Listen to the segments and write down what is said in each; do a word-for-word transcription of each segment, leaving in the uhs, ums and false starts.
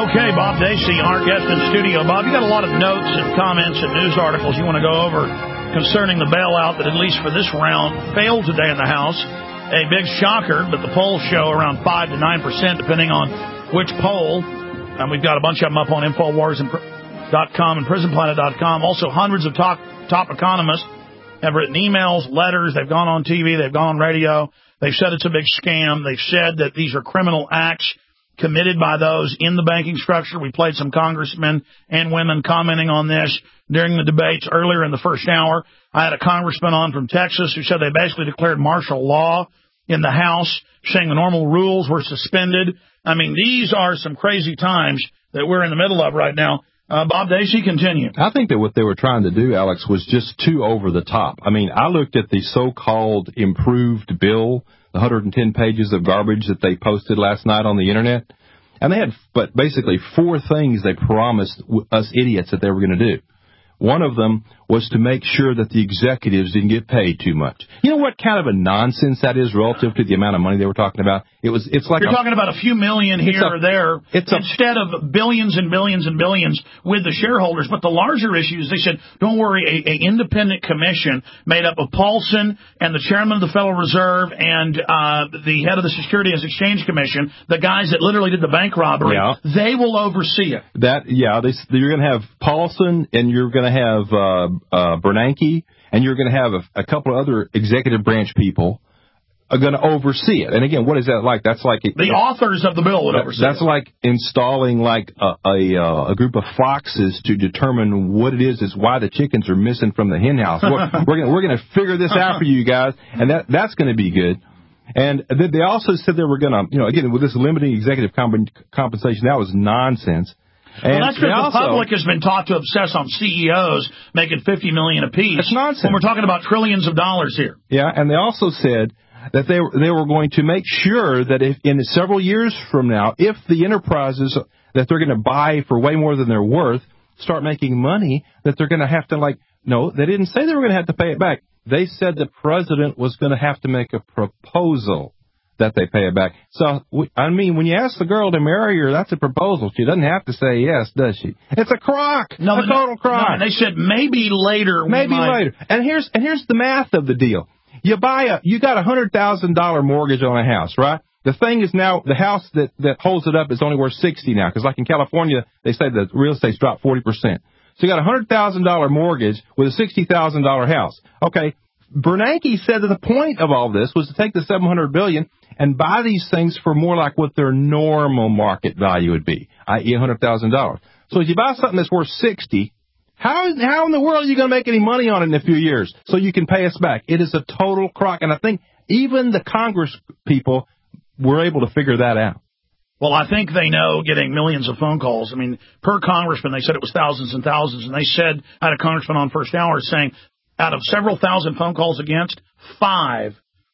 Okay, Bob Dacey, our guest in studio. Bob, you got a lot of notes and comments and news articles you want to go over concerning the bailout that, at least for this round, failed today in the House. A big shocker, but the polls show around five to nine percent, depending on which poll. And we've got a bunch of them up on Infowars dot com and Prison Planet dot com. Also, hundreds of top, top economists have written emails, letters. They've gone on T V. They've gone on radio. They've said it's a big scam. They've said that these are criminal acts committed by those in the banking structure. We played some congressmen and women commenting on this during the debates earlier in the first hour. I had a congressman on from Texas who said they basically declared martial law in the House, saying the normal rules were suspended. I mean, these are some crazy times that we're in the middle of right now. Uh, Bob Dacey, continue. I think that what they were trying to do, Alex, was just too over the top. I mean, I looked at the so-called improved bill, the one hundred ten pages of garbage that they posted last night on the Internet, and they had but basically four things they promised us idiots that they were going to do. One of them was to make sure that the executives didn't get paid too much. You know what kind of a nonsense that is relative to the amount of money they were talking about? It was, it's like You're a, talking about a few million here a, or there it's a, instead of billions and billions and billions with the shareholders. But the larger issue is they said, don't worry, a, a independent commission made up of Paulson and the chairman of the Federal Reserve and uh, the head of the Securities and Exchange Commission, the guys that literally did the bank robbery, yeah. they will oversee it. That yeah, they, you're going to have Paulson and you're going to have uh, uh, Bernanke, and you're going to have a, a couple of other executive branch people are going to oversee it. And again, what is that like? That's like the it, authors of the bill would that, oversee. That's it. like installing like a, a a group of foxes to determine what it is is why the chickens are missing from the hen house. We're, we're going we're going to figure this out for you guys, and that that's going to be good. And they also said they were going to, you know, again with this limiting executive comp- compensation, that was nonsense. Well, and that's because the also, public has been taught to obsess on C E Os making fifty million dollars apiece. That's nonsense. When we're talking about trillions of dollars here. Yeah, and they also said that they they were going to make sure that if in several years from now, if the enterprises that they're going to buy for way more than they're worth start making money, that they're going to have to like no, they didn't say they were going to have to pay it back. They said the president was going to have to make a proposal that they pay it back. So, I mean, when you ask the girl to marry her, that's a proposal. She doesn't have to say yes, does she? It's a crock. No, a total crock. No, they said maybe later. Maybe might... later. And here's and here's the math of the deal. You buy a, you got a hundred thousand dollar mortgage on a house, right? The thing is now the house that that holds it up is only worth sixty now, because like in California they say the real estate's dropped forty percent. So you got a hundred thousand dollar mortgage with a sixty thousand dollar house. Okay. Bernanke said that the point of all this was to take the seven hundred billion dollars and buy these things for more like what their normal market value would be, that is one hundred thousand dollars. So if you buy something that's worth sixty, how how in the world are you going to make any money on it in a few years so you can pay us back? It is a total crock, and I think even the Congress people were able to figure that out. Well, I think they know getting millions of phone calls. I mean, per congressman, they said it was thousands and thousands, and they said, I had a congressman on First Hour saying, out of several thousand phone calls against, five,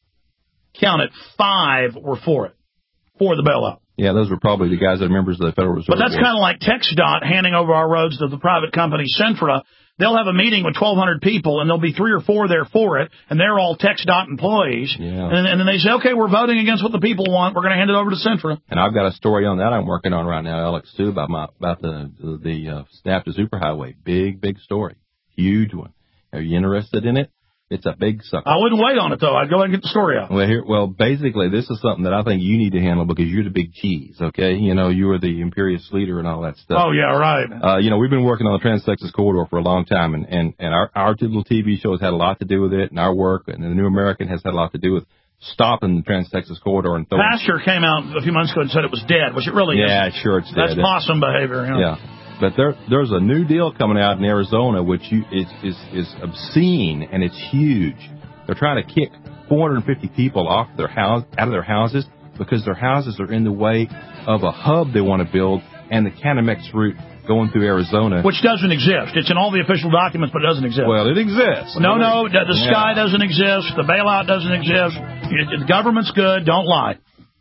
count it, five were for it, for the bailout. Yeah, those were probably the guys that are members of the Federal Reserve. But that's kind of like TxDOT handing over our roads to the private company Centra. They'll have a meeting with twelve hundred people, and there'll be three or four there for it, and they're all TxDOT employees. Yeah. And, and then they say, okay, we're voting against what the people want. We're going to hand it over to Centra. And I've got a story on that I'm working on right now, Alex, too, about my about the the, the uh, snap to superhighway. Big, big story. Huge one. Are you interested in it? It's a big sucker. I wouldn't wait on it, though. I'd go ahead and get the story out. Well, here, well, basically, this is something that I think you need to handle because you're the big cheese, okay? You know, you are the imperious leader and all that stuff. Oh, yeah, right. Uh, you know, we've been working on the Trans-Texas Corridor for a long time, and, and, and our, our little T V show has had a lot to do with it, and our work, and the New American has had a lot to do with stopping the Trans-Texas Corridor. And throwing... Pastor came out a few months ago and said it was dead, which it really is. Yeah, sure it's dead. That's possum behavior. You know? Yeah. But there, there's a new deal coming out in Arizona which you, is, is, is obscene, and it's huge. They're trying to kick four hundred fifty people off their house, out of their houses because their houses are in the way of a hub they want to build and the Canamex route going through Arizona. Which doesn't exist. It's in all the official documents, but it doesn't exist. Well, it exists. No, no, the yeah. sky doesn't exist. The bailout doesn't exist. The government's good. Don't lie.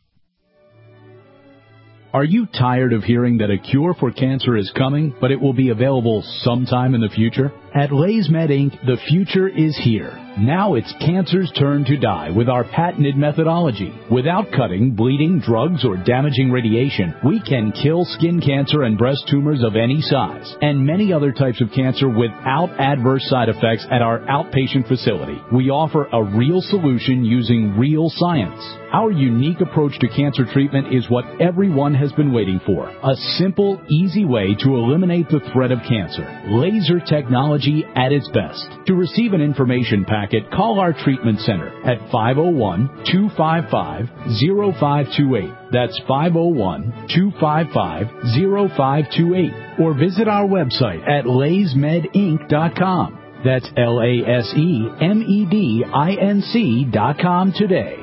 Are you tired of hearing that a cure for cancer is coming, but it will be available sometime in the future? At Lays Med Incorporated, the future is here. Now it's cancer's turn to die with our patented methodology. Without cutting, bleeding, drugs, or damaging radiation, we can kill skin cancer and breast tumors of any size, and many other types of cancer without adverse side effects at our outpatient facility. We offer a real solution using real science. Our unique approach to cancer treatment is what everyone has been waiting for. A simple, easy way to eliminate the threat of cancer. Laser technology at its best. To receive an information packet, call our treatment center at five oh one, two five five, oh five two eight. That's five oh one, two five five, oh five two eight. Or visit our website at lays med inc dot com. That's L A S E M E D I N C dot com today.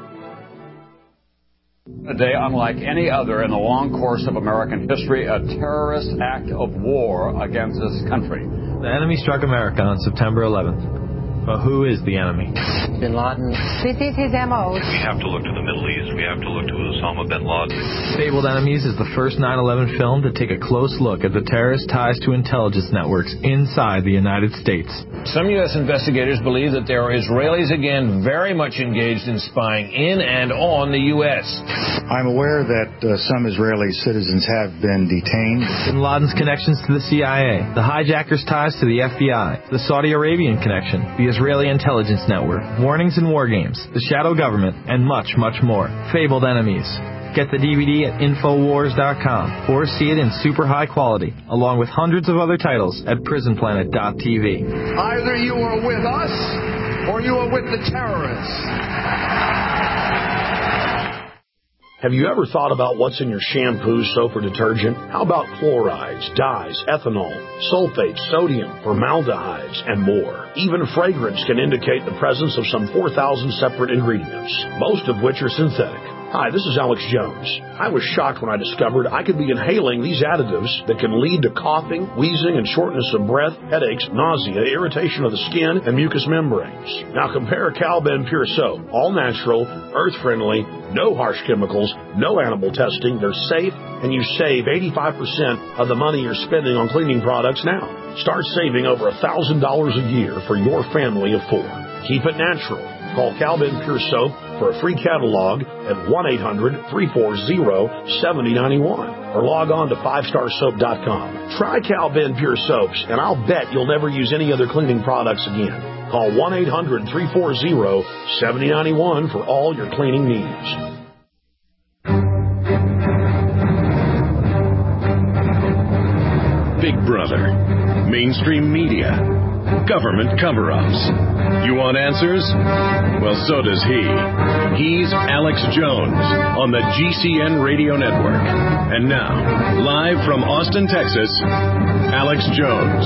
A day unlike any other in the long course of American history, a terrorist act of war against this country. The enemy struck America on September eleventh. But who is the enemy? Bin Laden. This is his M O. We have to look to the Middle East. We have to look to Osama bin Laden. Fabled Enemies is the first nine eleven film to take a close look at the terrorist ties to intelligence networks inside the United States. Some U S investigators believe that there are Israelis again very much engaged in spying in and on the U S. I'm aware that uh, some Israeli citizens have been detained. Bin Laden's connections to the C I A, the hijackers' ties to the F B I, the Saudi Arabian connection, the Israeli intelligence network, warnings and war games, the shadow government, and much, much more. Fabled Enemies. Get the D V D at infowars dot com or see it in super high quality, along with hundreds of other titles at prison planet dot t v. Either you are with us or you are with the terrorists. Have you ever thought about what's in your shampoo, soap, or detergent? How about chlorides, dyes, ethanol, sulfates, sodium, formaldehydes, and more? Even fragrance can indicate the presence of some four thousand separate ingredients, most of which are synthetic. Hi, this is Alex Jones. I was shocked when I discovered I could be inhaling these additives that can lead to coughing, wheezing, and shortness of breath, headaches, nausea, irritation of the skin, and mucous membranes. Now compare Cal-Ben Pure Soap. All natural, earth-friendly, no harsh chemicals, no animal testing. They're safe, and you save eighty-five percent of the money you're spending on cleaning products now. Start saving over one thousand dollars a year for your family of four. Keep it natural. Call Cal-Ben Pure Soap for a free catalog at one eight hundred, three four zero, seven zero nine one or log on to five star soap dot com. Try Cal-Ben Pure Soaps, and I'll bet you'll never use any other cleaning products again. Call one eight hundred, three four zero, seven zero nine one for all your cleaning needs. Big Brother, mainstream media, government cover-ups. You want answers? Well, so does he. He's Alex Jones on the G C N Radio Network. And now, live from Austin, Texas, Alex Jones.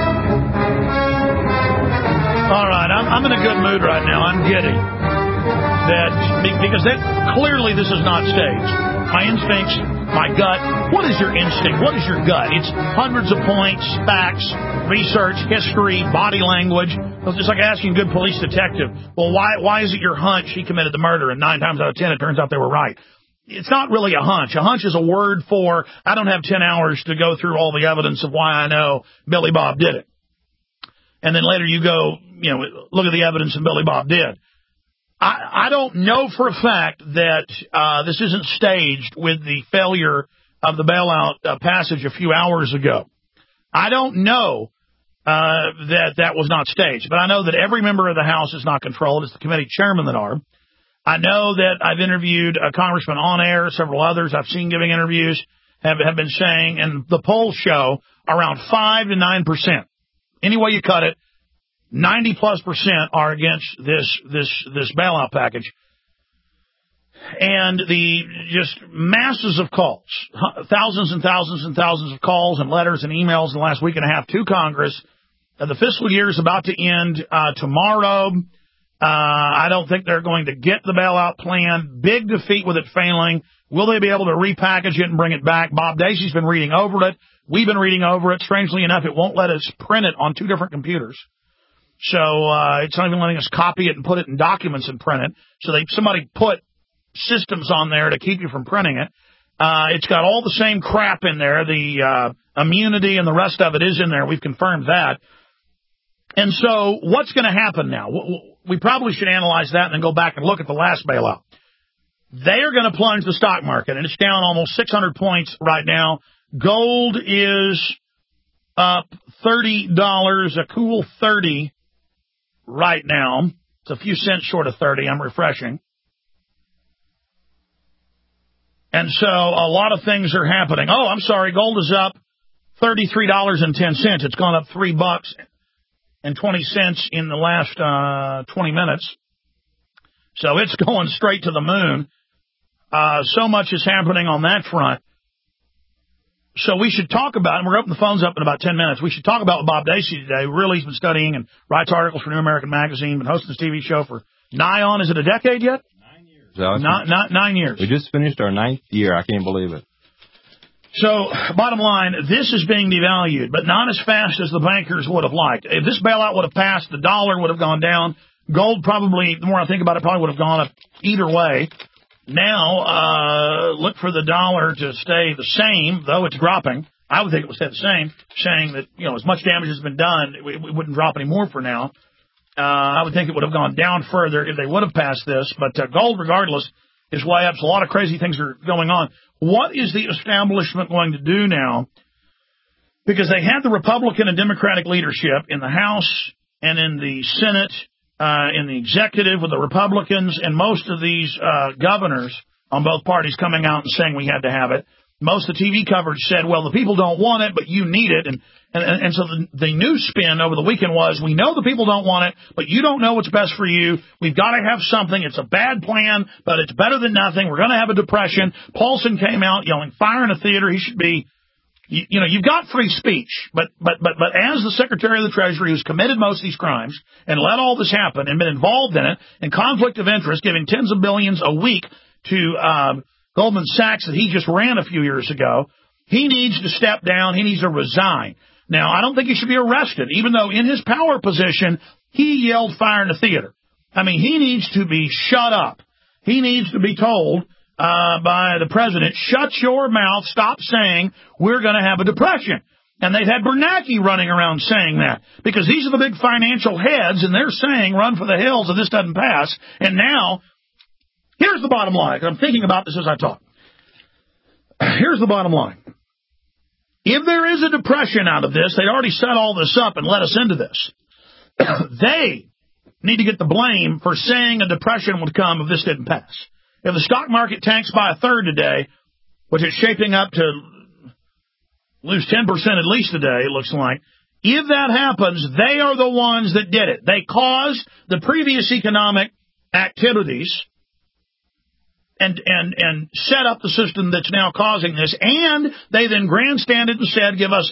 All right, I'm, I'm in a good mood right now. I'm getting that, because that, clearly this is not staged. My instincts, my gut. What is your instinct? What is your gut? It's hundreds of points, facts, research, history, body language. It's just like asking a good police detective, well, why why is it your hunch he committed the murder? And nine times out of ten, it turns out they were right. It's not really a hunch. A hunch is a word for, I don't have ten hours to go through all the evidence of why I know Billy Bob did it. And then later you go, you know, look at the evidence and Billy Bob did. I, I don't know for a fact that uh, this isn't staged with the failure of the bailout uh, passage a few hours ago. I don't know uh, that that was not staged, but I know that every member of the House is not controlled. It's the committee chairmen that are. I know that I've interviewed a congressman on air, several others I've seen giving interviews have, have been saying, and the polls show around five to nine percent. Any way you cut it, ninety plus percent are against this this this bailout package. And the just masses of calls, thousands and thousands and thousands of calls and letters and emails in the last week and a half to Congress. Uh, the fiscal year is about to end uh, tomorrow. Uh, I don't think they're going to get the bailout plan. Big defeat with it failing. Will they be able to repackage it and bring it back? Bob Dacey's been reading over it. We've been reading over it. Strangely enough, it won't let us print it on two different computers. So uh, it's not even letting us copy it and put it in documents and print it. So they somebody put systems on there to keep you from printing it. Uh, it's got all the same crap in there. The uh, immunity and the rest of it is in there. We've confirmed that. And so what's going to happen now? We probably should analyze that and then go back and look at the last bailout. They are going to plunge the stock market, and it's down almost six hundred points right now. Gold is up thirty dollars, a cool thirty right now. It's a few cents short of thirty. I'm refreshing. And so a lot of things are happening. Oh, I'm sorry. Gold is up thirty-three dollars and ten cents. It's gone up three bucks and twenty cents in the last uh, twenty minutes. So it's going straight to the moon. Uh, so much is happening on that front. So we should talk about, and we're opening the phones up in about ten minutes, we should talk about Bob Dacey today. Really, he's been studying and writes articles for New American Magazine, been hosting this T V show for nigh on, is it a decade yet? Nine years. Alex. Not, not nine years. We just finished our ninth year. I can't believe it. So, bottom line, this is being devalued, but not as fast as the bankers would have liked. If this bailout would have passed, the dollar would have gone down. Gold probably, the more I think about it, probably would have gone up either way. Now, uh, look for the dollar to stay the same, though it's dropping. I would think it would stay the same, saying that, you know, as much damage has been done, it, it wouldn't drop any more for now. Uh, I would think it would have gone down further if they would have passed this. But uh, gold, regardless, is way up. So a lot of crazy things are going on. What is the establishment going to do now? Because they had the Republican and Democratic leadership in the House and in the Senate, uh, in the executive with the Republicans, and most of these uh, governors on both parties coming out and saying we had to have it. Most of the T V coverage said, well, the people don't want it, but you need it. And and, and so the, the news spin over the weekend was, we know the people don't want it, but you don't know what's best for you. We've got to have something. It's a bad plan, but it's better than nothing. We're going to have a depression. Paulson came out yelling, fire in a theater. He should be, you, you know, you've got free speech, but, but, but, but as the Secretary of the Treasury, who's committed most of these crimes and let all this happen and been involved in it, and conflict of interest, giving tens of billions a week to, um, Goldman Sachs that he just ran a few years ago, he needs to step down. He needs to resign. Now, I don't think he should be arrested, even though in his power position, he yelled fire in the theater. I mean, he needs to be shut up. He needs to be told uh, by the president, shut your mouth, stop saying we're going to have a depression. And they've had Bernanke running around saying that, because these are the big financial heads, and they're saying run for the hills if this doesn't pass. And now, here's the bottom line. I'm thinking about this as I talk. Here's the bottom line. If there is a depression out of this, they'd already set all this up and let us into this. They need to get the blame for saying a depression would come if this didn't pass. If the stock market tanks by a third today, which is shaping up to lose ten percent at least today, it looks like, if that happens, they are the ones that did it. They caused the previous economic activities and, and, and set up the system that's now causing this. And they then grandstanded and said, give us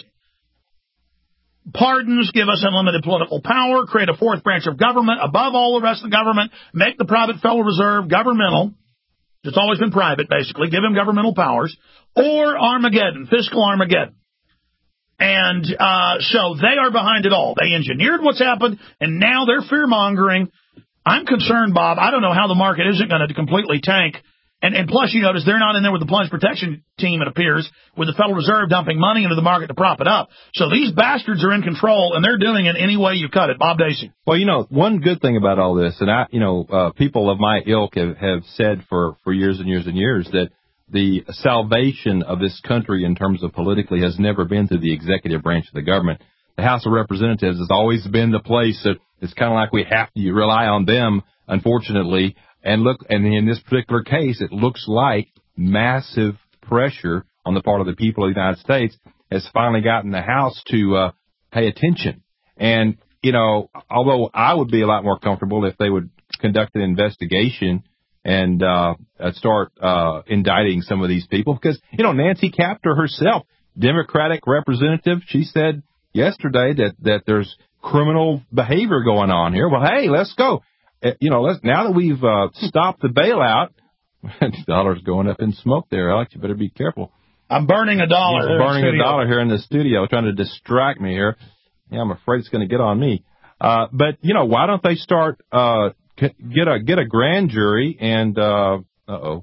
pardons, give us unlimited political power, create a fourth branch of government above all the rest of the government, make the private Federal Reserve governmental. It's always been private, basically. Give him governmental powers. Or Armageddon, fiscal Armageddon. And uh, so they are behind it all. They engineered what's happened, and now they're fear-mongering. I'm concerned, Bob. I don't know how the market isn't going to completely tank. And, and plus, you notice they're not in there with the plunge protection team, it appears, with the Federal Reserve dumping money into the market to prop it up. So these bastards are in control, and they're doing it any way you cut it. Bob Dacey. Well, you know, one good thing about all this, and I, you know, uh, people of my ilk have, have said for, for years and years and years that the salvation of this country in terms of politically has never been through the executive branch of the government. The House of Representatives has always been the place that it's kind of like we have to rely on them, unfortunately. And look, and in this particular case, it looks like massive pressure on the part of the people of the United States has finally gotten the House to uh, pay attention. And, you know, although I would be a lot more comfortable if they would conduct an investigation and uh, start uh, indicting some of these people, because, you know, Nancy Kaptur herself, Democratic representative, she said yesterday that, that there's criminal behavior going on here. Well, hey, let's go. You know, let's, now that we've uh, stopped the bailout, the dollar's going up in smoke there, Alex. You better be careful. I'm burning a dollar. You're burning a dollar here in the studio, trying to distract me here. Yeah, I'm afraid it's going to get on me. Uh, but, you know, why don't they start, uh, get a get a grand jury and, uh, uh-oh.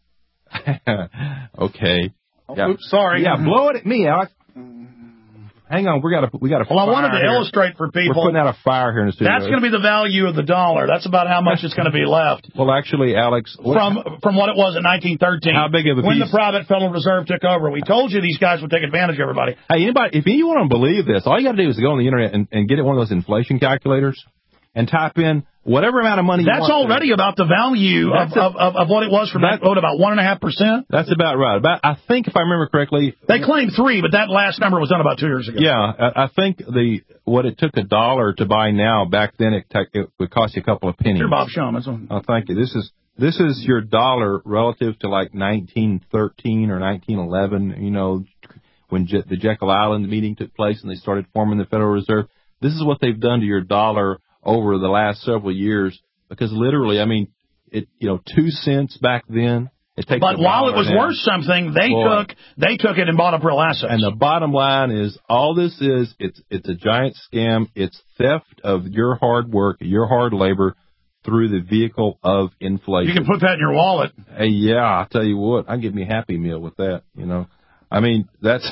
okay. Oh, Yeah. oops, sorry. Yeah, blow it at me, Alex. hang on, we got to we got to. Well, I wanted to here. illustrate for people. We're putting out a fire here in the studio. That's going to be the value of the dollar. That's about how much it's going to be left. Well, actually, Alex, what, from from what it was in nineteen thirteen. How big of a when piece? the private Federal Reserve took over? We told you these guys would take advantage of everybody. Hey, anybody, if you want to believe this, all you got to do is go on the internet and, and get one of those inflation calculators and type in whatever amount of money you That's want. already about the value of, a, of, of, of what it was from that, what, about one and a half percent? That's about right. About, I think if I remember correctly. They claimed three, but that last number was done about two years ago. Yeah, I, I think the what it took a dollar to buy now, back then it, t- it would cost you a couple of pennies. Sure, Bob, show them. Oh, thank you. This is, this is your dollar relative to like nineteen thirteen or nineteen eleven, you know, when Je- the Jekyll Island meeting took place and they started forming the Federal Reserve. This is what they've done to your dollar over the last several years, because literally, I mean, it, you know, two cents back then. It takes but while it was now. worth something, they Boy. took they took it and bought up real assets. And the bottom line is, all this is, it's it's a giant scam. It's theft of your hard work, your hard labor, through the vehicle of inflation. You can put that in your wallet. Hey, yeah, I'll tell you what, I give me a Happy Meal with that, you know. I mean, that's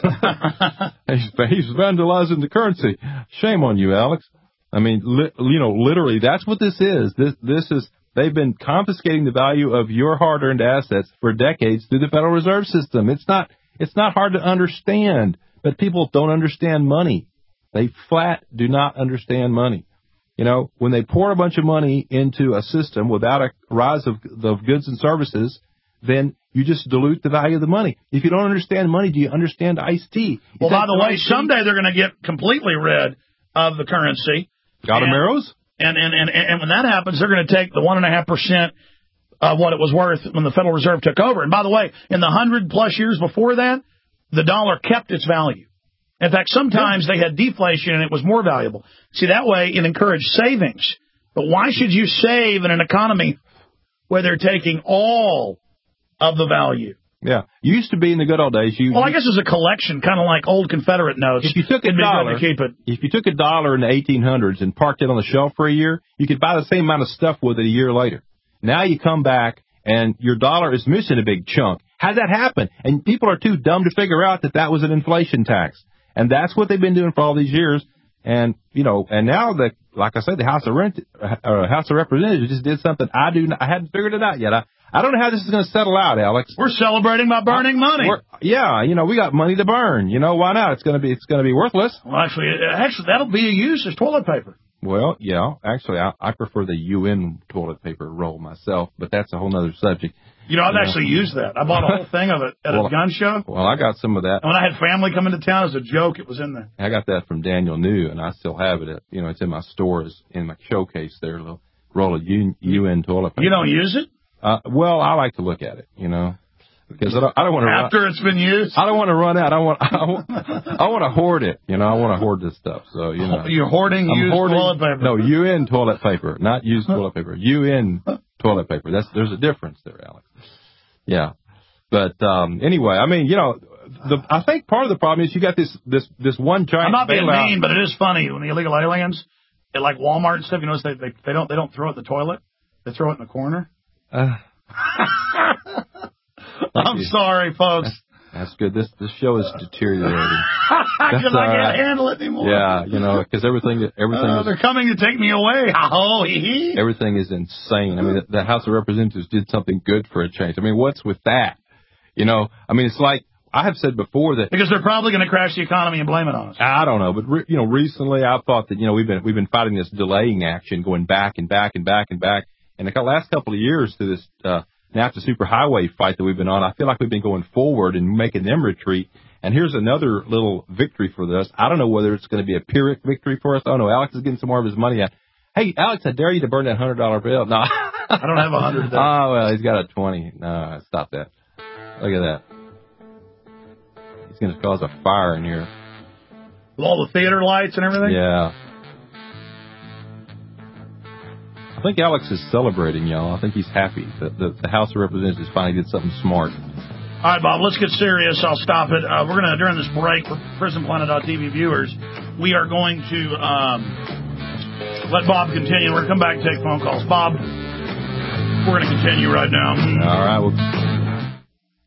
he's, he's vandalizing the currency. Shame on you, Alex. I mean, li- you know, literally, that's what this is. This this is they've been confiscating the value of your hard-earned assets for decades through the Federal Reserve System. It's not it's not hard to understand, but people don't understand money. They flat do not understand money. You know, when they pour a bunch of money into a system without a rise of, of goods and services, then you just dilute the value of the money. If you don't understand money, do you understand iced tea? You well, by the way, someday they're going to get completely rid of the currency. Gadameros? And, and, and, and when that happens, they're going to take the one point five percent of what it was worth when the Federal Reserve took over. And by the way, in the one hundred plus years before that, the dollar kept its value. In fact, sometimes yeah. they had deflation and it was more valuable. See, that way it encouraged savings. But why should you save in an economy where they're taking all of the value? Yeah. You used to be in the good old days. You, well, I guess it's a collection, kind of like old Confederate notes. If you took a dollar, to keep it. if you took a dollar in the eighteen hundreds and parked it on the shelf for a year, you could buy the same amount of stuff with it a year later. Now you come back and your dollar is missing a big chunk. How'd that happen? And people are too dumb to figure out that that was an inflation tax. And that's what they've been doing for all these years. And, you know, and now the, like I said, the House of Rent, uh, House of Representatives just did something I do not, I hadn't figured it out yet. I, I don't know how this is going to settle out, Alex. We're celebrating by burning I, money. Yeah, you know, we got money to burn. You know, why not? It's going to be, it's going to be worthless. Well, actually, actually, that'll be used as toilet paper. Well, yeah, actually, I, I prefer the U N toilet paper roll myself, but that's a whole other subject. You know, I've you actually know. used that. I bought a whole thing of it at well, a gun show. Well, I got some of that. And when I had family come into town as a joke, it was in there. I got that from Daniel New, and I still have it. At, you know, it's in my stores, in my showcase there, a little roll of U N toilet paper. You don't use it? Uh, well, I like to look at it, you know, because I don't, I don't want to after run, it's been used. I don't want to run out. I want I want, I want to hoard it, you know. I want to hoard this stuff. So you know, you're hoarding I'm used hoarding, toilet paper. No, U N toilet paper, not used toilet paper. U N toilet paper. That's there's a difference there, Alex. Yeah, but um, anyway, I mean, you know, the I think part of the problem is you got this this this one giant. I'm not being bailout. mean, but it is funny when the illegal aliens at like Walmart and stuff. You notice they they, they don't they don't throw it in the toilet. They throw it in the corner. Uh, I'm you. sorry, folks. That's, that's good. This this show is deteriorating. Because I can't right. handle it anymore. Yeah, you know, because everything everything. Uh, is, they're coming to take me away. Oh, hee hee. Everything is insane. I mean, the, the House of Representatives did something good for a change. I mean, what's with that? You know, I mean, it's like I have said before that because they're probably going to crash the economy and blame it on us. I don't know, but re, you know, recently I thought that you know we've been we've been fighting this delaying action, going back and back and back and back. And the last couple of years through this uh, NAFTA superhighway fight that we've been on, I feel like we've been going forward and making them retreat. And here's another little victory for this. I don't know whether it's going to be a Pyrrhic victory for us. Oh, no, Alex is getting some more of his money out. Hey, Alex, I dare you to burn that one hundred dollar bill. No. I don't have a one hundred dollars. Oh, well, he's got a twenty. No, stop that. Look at that. He's going to cause a fire in here. With all the theater lights and everything? Yeah. I think Alex is celebrating, y'all. I think he's happy that the, the House of Representatives finally did something smart. All right, Bob, let's get serious. I'll stop it. Uh, we're going to, during this break, for Prison Planet T V viewers, we are going to um, let Bob continue. We're going to come back and take phone calls. Bob, we're going to continue right now. All right. Well,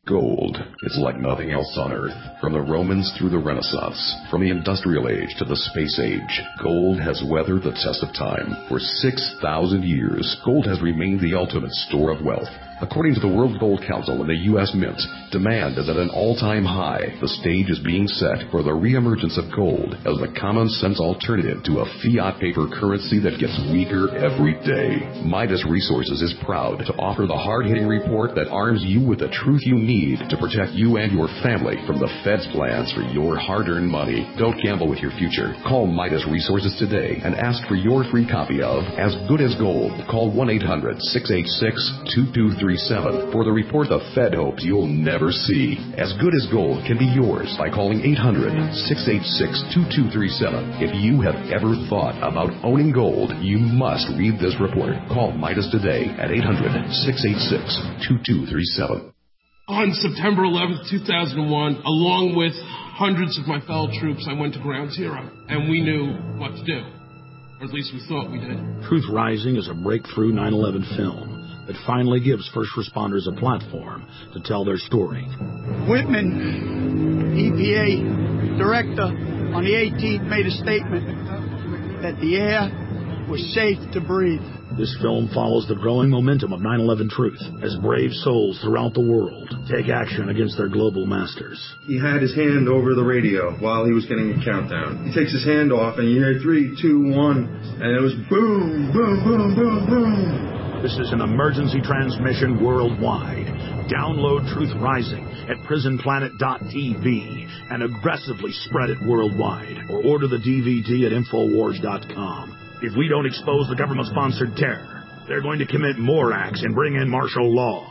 Gold is like nothing else on Earth. From the Romans through the Renaissance, from the Industrial Age to the Space Age, gold has weathered the test of time. For six thousand years, gold has remained the ultimate store of wealth. According to the World Gold Council and the U S Mint, demand is at an all-time high. The stage is being set for the reemergence of gold as a common-sense alternative to a fiat paper currency that gets weaker every day. Midas Resources is proud to offer the hard-hitting report that arms you with the truth you need to protect you and your family from the Fed's plans for your hard-earned money. Don't gamble with your future. Call Midas Resources today and ask for your free copy of As Good as Gold. Call one eight hundred, six eight six, two two three seven for the report the Fed hopes you'll never see. As Good as Gold can be yours by calling eight hundred, six eight six, two two three seven. If you have ever thought about owning gold, you must read this report. Call Midas today at eight hundred, six eight six, two two three seven. On September eleventh, two thousand one, along with hundreds of my fellow troops, I went to Ground Zero, and we knew what to do. Or at least we thought we did. Truth Rising is a breakthrough nine eleven film that finally gives first responders a platform to tell their story. Whitman, E P A director, on the eighteenth made a statement that the air was safe to breathe. This film follows the growing momentum of nine eleven truth as brave souls throughout the world take action against their global masters. He had his hand over the radio while he was getting a countdown. He takes his hand off and you hear three, two, one, and it was boom, boom, boom, boom, boom. This is an emergency transmission worldwide. Download Truth Rising at prison planet dot t v and aggressively spread it worldwide. Or order the D V D at infowars dot com. If we don't expose the government-sponsored terror, they're going to commit more acts and bring in martial law.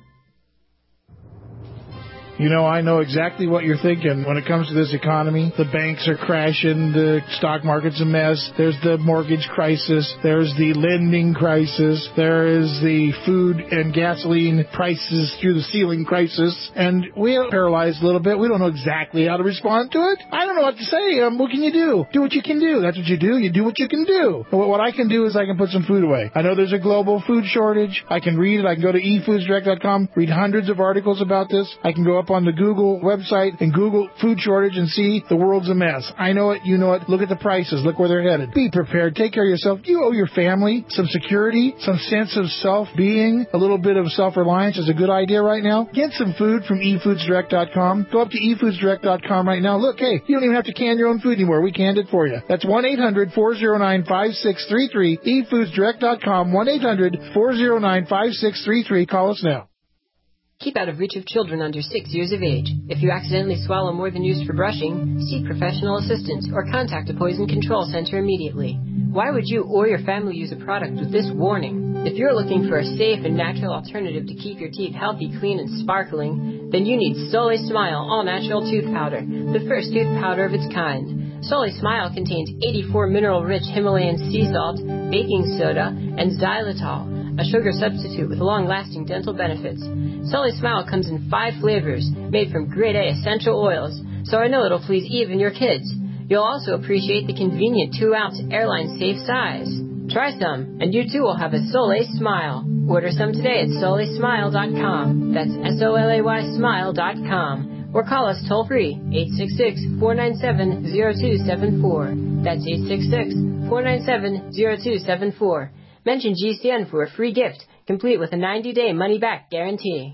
You know, I know exactly what you're thinking when it comes to this economy. The banks are crashing, the stock market's a mess, there's the mortgage crisis, there's the lending crisis, there is the food and gasoline prices through the ceiling crisis, and we are paralyzed a little bit. We don't know exactly how to respond to it. I don't know what to say. Um, what can you do? Do what you can do. That's what you do. You do what you can do. But what I can do is I can put some food away. I know there's a global food shortage. I can read it. I can go to e foods direct dot com, read hundreds of articles about this. I can go up on the Google website and Google food shortage and see the world's a mess. I know it, you know it. Look at the prices. Look where they're headed. Be prepared. Take care of yourself. You owe your family some security, some sense of self-being. A little bit of self-reliance is a good idea right now. Get some food from e foods direct dot com. Go up to e foods direct dot com right now. Look, hey, you don't even have to can your own food anymore. We canned it for you. That's one eight hundred, four oh nine, five six three three, e foods direct dot com, one eight hundred, four oh nine, five six three three. Call us now. Keep out of reach of children under six years of age. If you accidentally swallow more than used for brushing, seek professional assistance or contact a poison control center immediately. Why would you or your family use a product with this warning? If you're looking for a safe and natural alternative to keep your teeth healthy, clean, and sparkling, then you need Solé Smile All-Natural Tooth Powder, the first tooth powder of its kind. Solé Smile contains eighty-four mineral-rich Himalayan sea salt, baking soda, and xylitol, a sugar substitute with long-lasting dental benefits. Solé Smile comes in five flavors, made from grade A essential oils, so I know it'll please even your kids. You'll also appreciate the convenient two ounce airline-safe size. Try some, and you too will have a Solé Smile. Order some today at solay smile dot com. That's S O L A Y smile dot com. Or call us toll-free, eight six six, four nine seven, zero two seven four. That's eight six six, four nine seven, zero two seven four. Mention G C N for a free gift, complete with a ninety day money-back guarantee.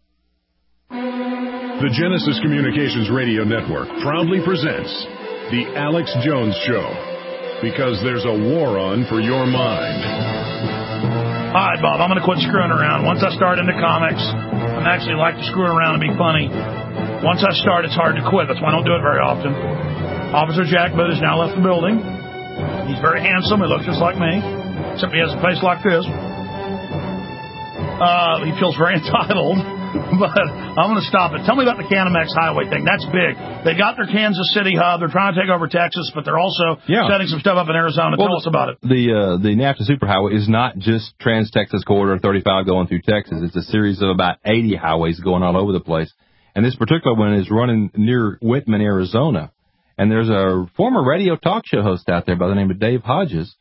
The Genesis Communications Radio Network proudly presents The Alex Jones Show, because there's a war on for your mind. All right, Bob, I'm going to quit screwing around. Once I start into comics, I actually like to screw around and be funny. Once I start, it's hard to quit. That's why I don't do it very often. Officer Jack Booth has now left the building. He's very handsome. He looks just like me, except he has a face like this. Uh, he feels very entitled, but I'm going to stop it. Tell me about the Canamex Highway thing. That's big. They got their Kansas City hub. They're trying to take over Texas, but they're also yeah. setting some stuff up in Arizona. Well, Tell us about it. The uh, the NAFTA Superhighway is not just Trans-Texas Corridor thirty-five going through Texas. It's a series of about eighty highways going all over the place. And this particular one is running near Whitman, Arizona. And there's a former radio talk show host out there by the name of Dave Hodges.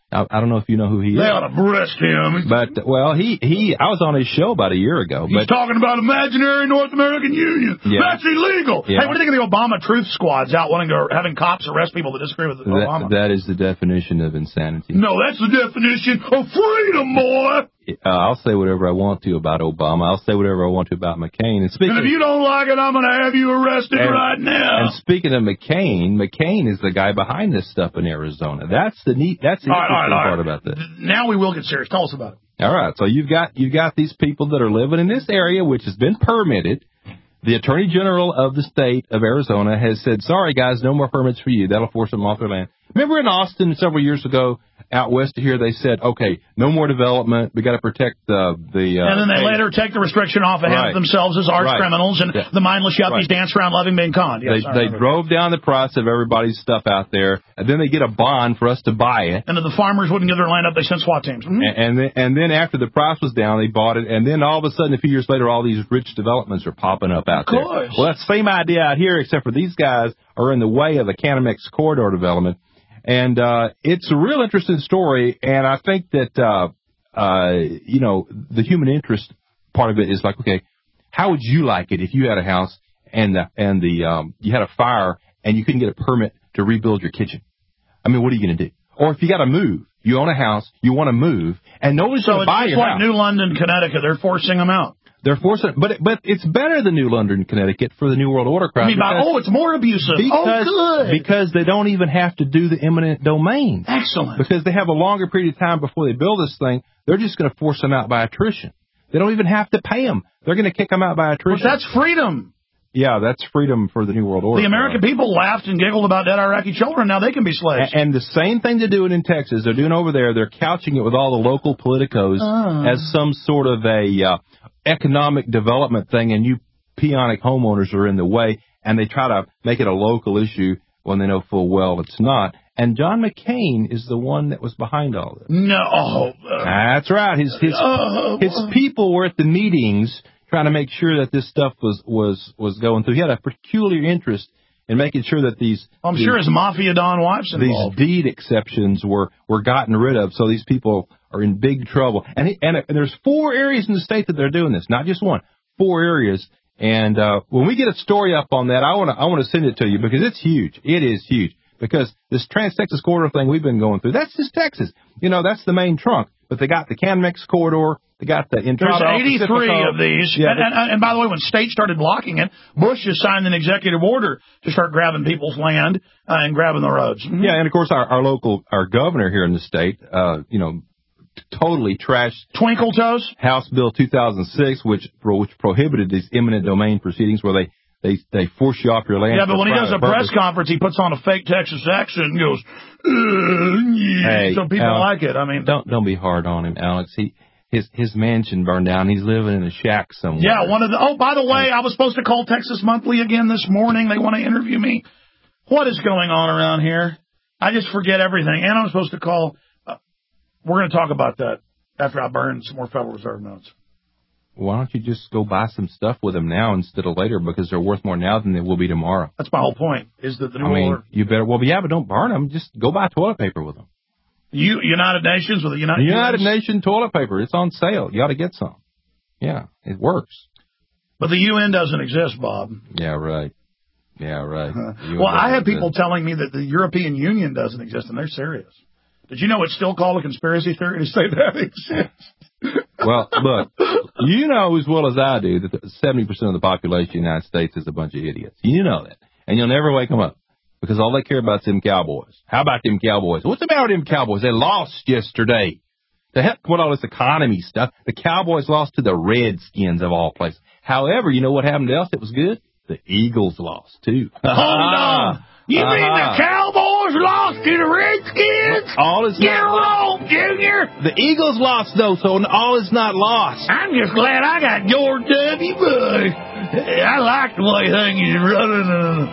I, I don't know if you know who he is. They ought to arrest him. But, well, he, he, I was on his show about a year ago. He's but, talking about imaginary North American Union. Yeah. That's illegal. Yeah. Hey, what do you think of the Obama truth squads out wanting to, having cops arrest people that disagree with Obama? That, that is the definition of insanity. No, that's the definition of freedom, boy. Uh, I'll say whatever I want to about Obama. I'll say whatever I want to about McCain. And, speaking and if you don't like it, I'm going to have you arrested and, right now. And speaking of McCain, McCain is the guy behind this stuff in Arizona. That's the neat. That's the all interesting right, all right, part all right. about this. Now we will get serious. Tell us about it. All right. So you've got you've got these people that are living in this area, which has been permitted. The Attorney General of the state of Arizona has said, sorry, guys, no more permits for you. That'll force them off their land. Remember in Austin several years ago, out west of here, they said, okay, no more development. We got to protect the... the uh, and then they hey. later take the restriction off and right. have themselves as arch right. criminals, and yeah. the mindless yuppies right. dance around loving being conned. Yes, they they drove down the price of everybody's stuff out there, and then they get a bond for us to buy it. And if the farmers wouldn't give their land up, they sent SWAT teams. Mm-hmm. And, and, then, and then after the price was down, they bought it, and then all of a sudden, a few years later, all these rich developments are popping up out there. Of course. Well, that's the same idea out here, except for these guys are in the way of the Canamex corridor development. And uh it's a real interesting story, and I think that, uh uh you know, the human interest part of it is like, okay, how would you like it if you had a house and the, and the um you had a fire and you couldn't get a permit to rebuild your kitchen? I mean, what are you going to do? Or if you got to move, you own a house, you want to move, and nobody's going to buy your So it's like house. New London, Connecticut. They're forcing them out. They're forcing, but but it's better than New London, Connecticut for the New World Order crowd. I mean, by, oh, it's more abusive. Because, oh, good. Because they don't even have to do the eminent domain. Excellent. Because they have a longer period of time before they build this thing. They're just going to force them out by attrition. They don't even have to pay them. They're going to kick them out by attrition. But that's freedom. Yeah, that's freedom for the New World Order. The American crowd. People laughed and giggled about dead Iraqi children. Now they can be slaves. And, and the same thing they're doing in Texas, they're doing over there. They're couching it with all the local politicos uh. as some sort of a uh, economic development thing, and you peonic homeowners are in the way, and they try to make it a local issue when they know full well it's not. And John McCain is the one that was behind all this. No. Uh, That's right. His his uh, his people were at the meetings trying to make sure that this stuff was was was going through. He had a peculiar interest in making sure that these I'm these, sure his mafia don wife's involved. These deed exceptions were were gotten rid of, so these people are in big trouble. And he, and, and there's four areas in the state that they're doing this, not just one. Four areas. And uh when we get a story up on that, I want to I want to send it to you because it's huge. It is huge. Because this Trans-Texas Corridor thing we've been going through, that's just Texas. You know, that's the main trunk. But they got the Canamex Corridor. They got the Entrada. There's eighty-three Pacifico. Of these. Yeah, and, and, and by the way, when states started blocking it, Bush just signed an executive order to start grabbing people's land uh, and grabbing the roads. Mm-hmm. Yeah, and of course our, our local, our governor here in the state, uh, you know, totally trashed Twinkle Toes House Bill two thousand six, which which prohibited these eminent domain proceedings where they They they force you off your land. Yeah, but when he does a purpose. press conference, he puts on a fake Texas accent and goes, yeah. Hey, So people Alex, like it. I mean, don't don't be hard on him, Alex. He his his mansion burned down. He's living in a shack somewhere. Yeah, one of the. Oh, by the way, I was supposed to call Texas Monthly again this morning. They want to interview me. What is going on around here? I just forget everything. And I'm supposed to call. Uh, we're going to talk about that after I burn some more Federal Reserve notes. Why don't you just go buy some stuff with them now instead of later, because they're worth more now than they will be tomorrow. That's my whole point, is that the new I mean, order. you better, well, yeah, but don't burn them. Just go buy toilet paper with them. You, United Nations with the United, United U N Nation toilet paper. It's on sale. You ought to get some. Yeah, it works. But the U N doesn't exist, Bob. Yeah, right. Yeah, right. Uh, well, I have people telling me that the European Union doesn't exist, and they're serious. Did you know it's still called a conspiracy theory to say that exists? Well, look, you know as well as I do that seventy percent of the population of the United States is a bunch of idiots. You know that. And you'll never wake them up because all they care about is them Cowboys. How about them Cowboys? What's the matter with them Cowboys? They lost yesterday. The heck with all this economy stuff. The Cowboys lost to the Redskins of all places. However, you know what happened else that was good? The Eagles lost, too. Oh, no. You uh-huh. mean the Cowboys lost to the Redskins? All is Get not wrong, Junior. The Eagles lost, though, so all is not lost. I'm just glad I got George W. Bush. I like the way things is running.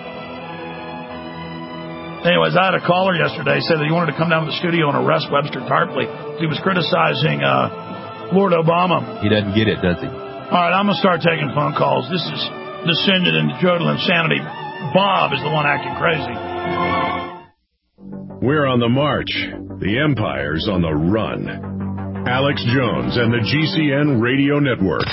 Anyways, I had a caller yesterday said that he wanted to come down to the studio and arrest Webster Tarpley. He was criticizing uh, Lord Obama. He doesn't get it, does he? All right, I'm going to start taking phone calls. This is descended into total insanity. Bob is the one acting crazy. We're on the march, The empire's on the run. Alex Jones and the G C N Radio Network.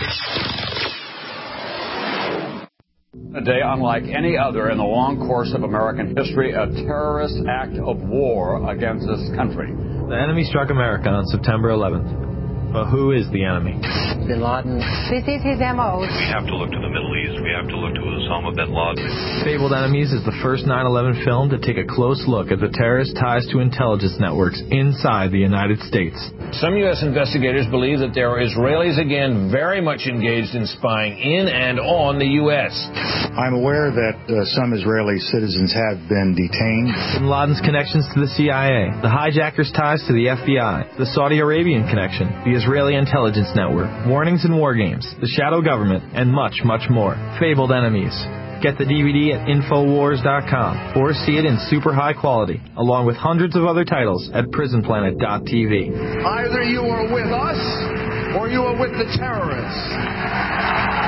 A day unlike any other in the long course of American history, a terrorist act of war against this country. The enemy struck America on September eleventh. But who is the enemy? Bin Laden. This is his M O. We have to look to the Middle East. We have to look to Osama bin Laden. Fabled Enemies is the first nine eleven film to take a close look at the terrorist ties to intelligence networks inside the United States. Some U S investigators believe that there are Israelis again very much engaged in spying in and on the U S. I'm aware that uh, some Israeli citizens have been detained. Bin Laden's connections to the C I A, the hijackers' ties to the F B I, the Saudi Arabian connection, the Israeli intelligence network, warnings and war games, the shadow government, and much, much more. Fabled Enemies. Get the D V D at Infowars dot com or see it in super high quality, along with hundreds of other titles at Prison Planet dot T V. Either you are with us or you are with the terrorists.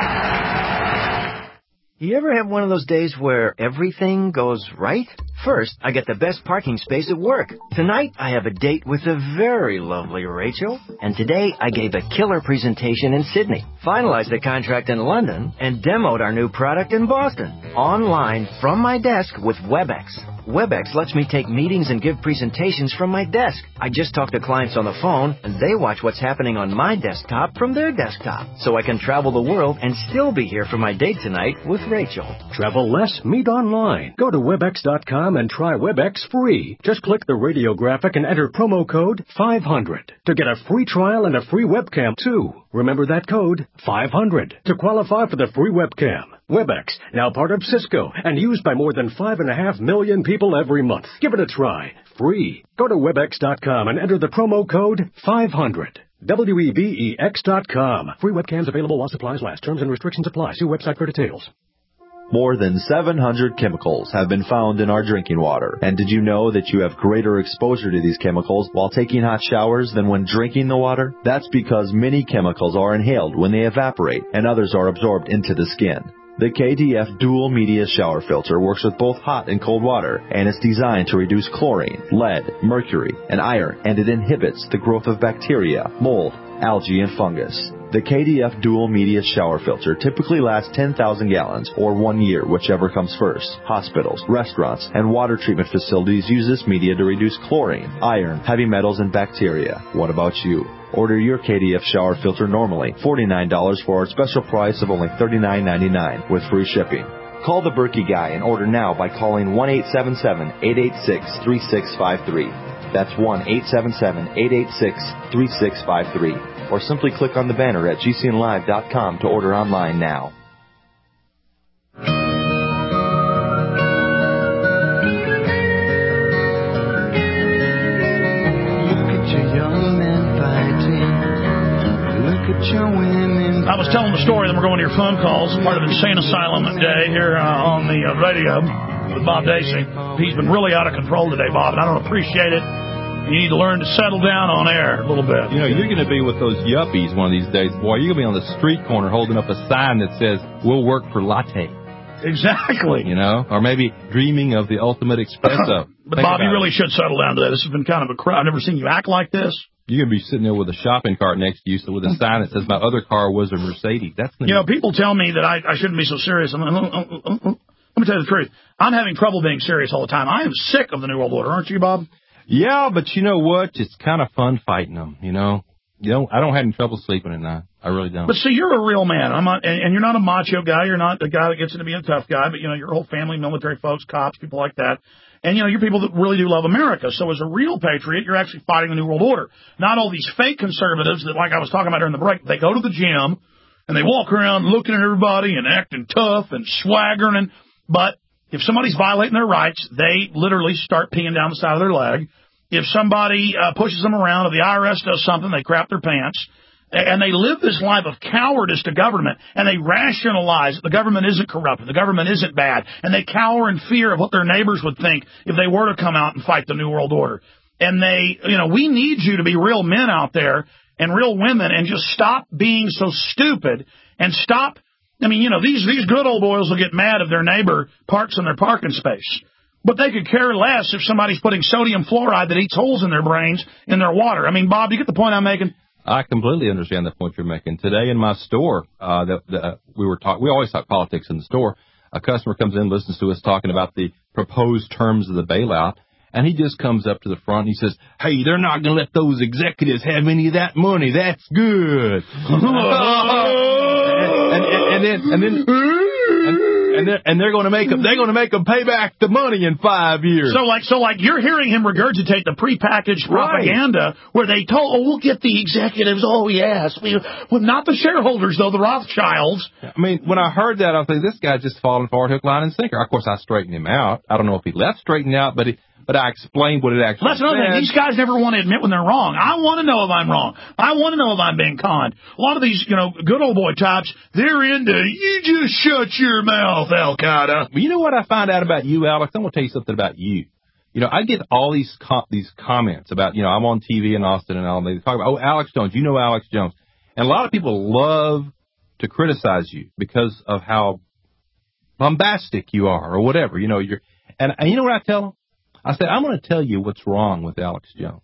You ever have one of those days where everything goes right? First, I get the best parking space at work. Tonight, I have a date with the very lovely Rachel. And today, I gave a killer presentation in Sydney, finalized a contract in London, and demoed our new product in Boston. Online, from my desk with WebEx. WebEx lets me take meetings and give presentations from my desk. I just talk to clients on the phone, and they watch what's happening on my desktop from their desktop. So I can travel the world and still be here for my date tonight with Rachel. Travel less, meet online. Go to WebEx dot com and try WebEx free. Just click the radio graphic and enter promo code five hundred to get a free trial and a free webcam, too. Remember that code, five hundred, to qualify for the free webcam. WebEx, now part of Cisco and used by more than five and a half million people every month. Give it a try. Free. Go to WebEx dot com and enter the promo code five hundred. W E B E X dot com. Free webcams available while supplies last. Terms and restrictions apply. See website for details. More than seven hundred chemicals have been found in our drinking water. And did you know that you have greater exposure to these chemicals while taking hot showers than when drinking the water? That's because many chemicals are inhaled when they evaporate and others are absorbed into the skin. The K D F Dual Media Shower Filter works with both hot and cold water, and it's designed to reduce chlorine, lead, mercury, and iron, and it inhibits the growth of bacteria, mold, algae, and fungus. The K D F Dual Media Shower Filter typically lasts ten thousand gallons, or one year, whichever comes first. Hospitals, restaurants, and water treatment facilities use this media to reduce chlorine, iron, heavy metals, and bacteria. What about you? Order your K D F shower filter normally, forty-nine dollars for our special price of only thirty-nine ninety-nine with free shipping. Call the Berkey Guy and order now by calling one eight seven seven, eight eight six, three six five three. That's one eight seven seven, eight eight six, three six five three. Or simply click on the banner at G C N live dot com to order online now. I was telling the story, then we're going to your phone calls, part of Insane Asylum Day here uh, on the uh, radio with Bob Dacey. He's been really out of control today, Bob, and I don't appreciate it. You need to learn to settle down on air a little bit. You know, you're going to be with those yuppies one of these days, boy. You're going to be on the street corner holding up a sign that says, "We'll work for latte." Exactly. You know, or maybe dreaming of the ultimate espresso. But, Bob, you really it. should settle down today. This has been kind of a crowd. I've never seen you act like this. You're going to be sitting there with a shopping cart next to you, so with a sign that says, "My other car was a Mercedes." That's You know, people tell me that I, I shouldn't be so serious. I'm like, oh, oh, oh, oh. Let me tell you the truth. I'm having trouble being serious all the time. I am sick of the New World Order, aren't you, Bob? Yeah, but you know what? It's kind of fun fighting them, you know. You know, I don't have any trouble sleeping at night. I really don't. But see, you're a real man. I'm not, and, and you're not a macho guy. You're not the guy that gets into being a tough guy. But, you know, your whole family, military folks, cops, people like that. And, you know, you're people that really do love America. So as a real patriot, you're actually fighting the New World Order. Not all these fake conservatives that, like I was talking about during the break, they go to the gym and they walk around looking at everybody and acting tough and swaggering. But if somebody's violating their rights, they literally start peeing down the side of their leg. If somebody uh, pushes them around, if the I R S does something, they crap their pants. And they live this life of cowardice to government, and they rationalize the government isn't corrupt, the government isn't bad, and they cower in fear of what their neighbors would think if they were to come out and fight the New World Order. And they, you know, we need you to be real men out there and real women and just stop being so stupid and stop. I mean, you know, these, these good old boys will get mad if their neighbor parks in their parking space. But they could care less if somebody's putting sodium fluoride that eats holes in their brains in their water. I mean, Bob, do you get the point I'm making? I completely understand the point you're making. Today in my store, uh, the, the, uh, we were talk. We always talk politics in the store. A customer comes in, listens to us talking about the proposed terms of the bailout, and he just comes up to the front and he says, "Hey, they're not going to let those executives have any of that money. That's good." and, and, and then, and then. And, And they're, and they're going to make them. They're going to make them pay back the money in five years. So, like, so, like, you're hearing him regurgitate the prepackaged propaganda right. where they told, "Oh, we'll get the executives." Oh, yes, we, well, not the shareholders though, the Rothschilds. I mean, when I heard that, I think this guy's just falling for it, hook, line, and sinker. Of course, I straightened him out. I don't know if he left straightened out, but he. But I explained what it actually That's another thing. These guys never want to admit when they're wrong. I want to know if I'm wrong. I want to know if I'm being conned. A lot of these, you know, good old boy types, they're into, you just shut your mouth, Al-Qaeda. Well, you know what I find out about you, Alex? I'm going to tell you something about you. You know, I get all these com- these comments about, you know, I'm on T V in Austin and all. They talk about, "Oh, Alex Jones, you know Alex Jones." And a lot of people love to criticize you because of how bombastic you are or whatever. You know, you're, and, and you know what I tell them? I said, "I'm going to tell you what's wrong with Alex Jones."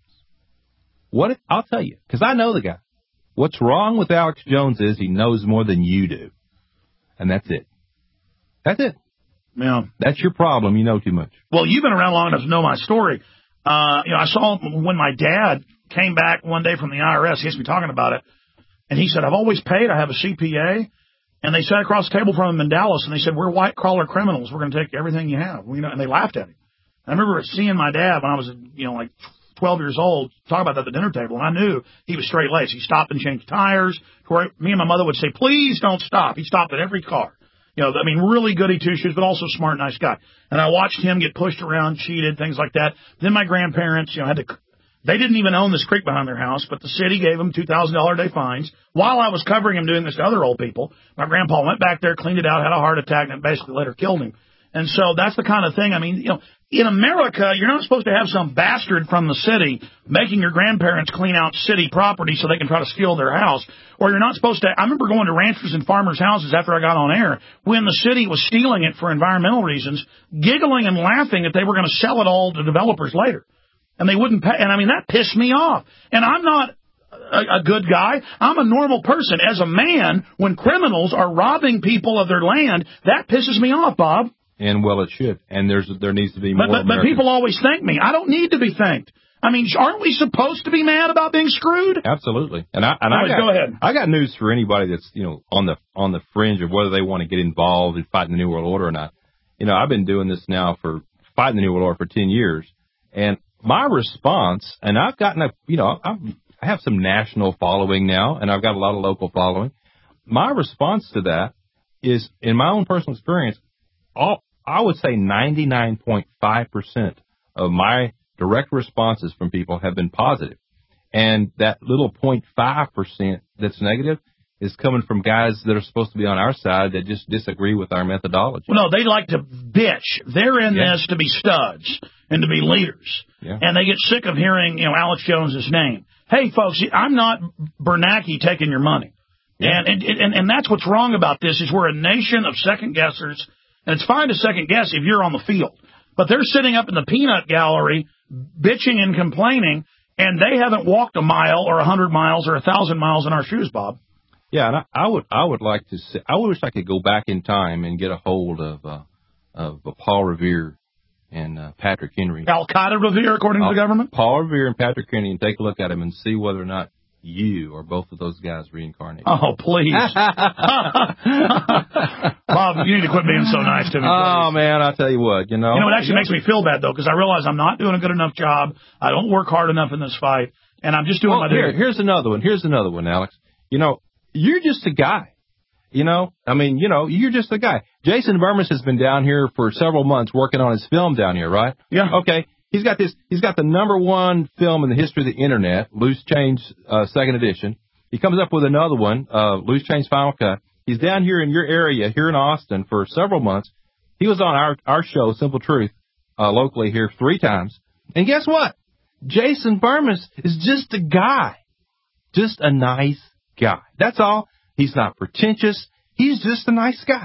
What if, I'll tell you, because I know the guy. What's wrong with Alex Jones is he knows more than you do. And that's it. That's it. Yeah. That's your problem. You know too much. Well, you've been around long enough to know my story. Uh, you know, I saw when my dad came back one day from the I R S, he asked me talking about it, and he said, "I've always paid. I have a C P A." And they sat across the table from him in Dallas, and they said, "We're white-collar criminals. We're going to take everything you have." You know, and they laughed at him. I remember seeing my dad when I was, you know, like twelve years old, talk about that at the dinner table, and I knew he was straight-laced. He stopped and changed tires. To where me and my mother would say, "Please don't stop." He stopped at every car. You know, I mean, really goody two-shoes, but also smart, nice guy. And I watched him get pushed around, cheated, things like that. Then my grandparents, you know, had to, they didn't even own this creek behind their house, but the city gave them two thousand dollars a day fines. While I was covering him doing this to other old people, my grandpa went back there, cleaned it out, had a heart attack, and basically later killed him. And so that's the kind of thing, I mean, you know, in America, you're not supposed to have some bastard from the city making your grandparents clean out city property so they can try to steal their house. Or you're not supposed to, I remember going to ranchers and farmers' houses after I got on air when the city was stealing it for environmental reasons, giggling and laughing that they were going to sell it all to developers later. And they wouldn't pay, and I mean, that pissed me off. And I'm not a, a good guy. I'm a normal person. As a man, when criminals are robbing people of their land, that pisses me off, Bob. And, well, it should. And there's there needs to be more But, but, but people always thank me. I don't need to be thanked. I mean, aren't we supposed to be mad about being screwed? Absolutely. And I and Anyways, I got, go ahead. I got news for anybody that's, you know, on the on the fringe of whether they want to get involved in fighting the New World Order or not. You know, I've been doing this now for fighting the New World Order for ten years. And my response, and I've gotten a, you know, I've, I have some national following now, and I've got a lot of local following. My response to that is, in my own personal experience, all I would say ninety-nine point five percent of my direct responses from people have been positive. And that little zero point five percent that's negative is coming from guys that are supposed to be on our side that just disagree with our methodology. Well, no, they like to bitch. They're in Yeah. this to be studs and to be leaders. Yeah. And they get sick of hearing, you know, Alex Jones's name. Hey, folks, I'm not Bernanke taking your money. Yeah. And, and, and, and that's what's wrong about this is we're a nation of second-guessers. And it's fine to second-guess if you're on the field. But they're sitting up in the peanut gallery bitching and complaining, and they haven't walked a mile or a hundred miles or a thousand miles in our shoes, Bob. Yeah, and I, I would I would like to see, I wish I could go back in time and get a hold of uh, of uh, Paul Revere and uh, Patrick Henry. Al-Qaeda Revere, according uh, to the government? Paul Revere and Patrick Henry, and take a look at them and see whether or not you or both of those guys reincarnated. Oh, please. Bob, you need to quit being so nice to me. Oh, man, I'll tell you what, you know. You know, it actually makes me feel bad, though, because I realize I'm not doing a good enough job. I don't work hard enough in this fight, and I'm just doing well, my here, duty. Here's another one. Here's another one, Alex. You know, you're just a guy. You know, I mean, you know, you're just a guy. Jason Burmis has been down here for several months working on his film down here, right? Yeah. Okay. He's got this. He's got the number one film in the history of the Internet, Loose Change, uh, second edition. He comes up with another one, uh, Loose Change Final Cut. He's down here in your area, here in Austin, for several months. He was on our our show, Simple Truth, uh, locally here three times. And guess what? Jason Burmis is just a guy, just a nice guy. That's all. He's not pretentious. He's just a nice guy.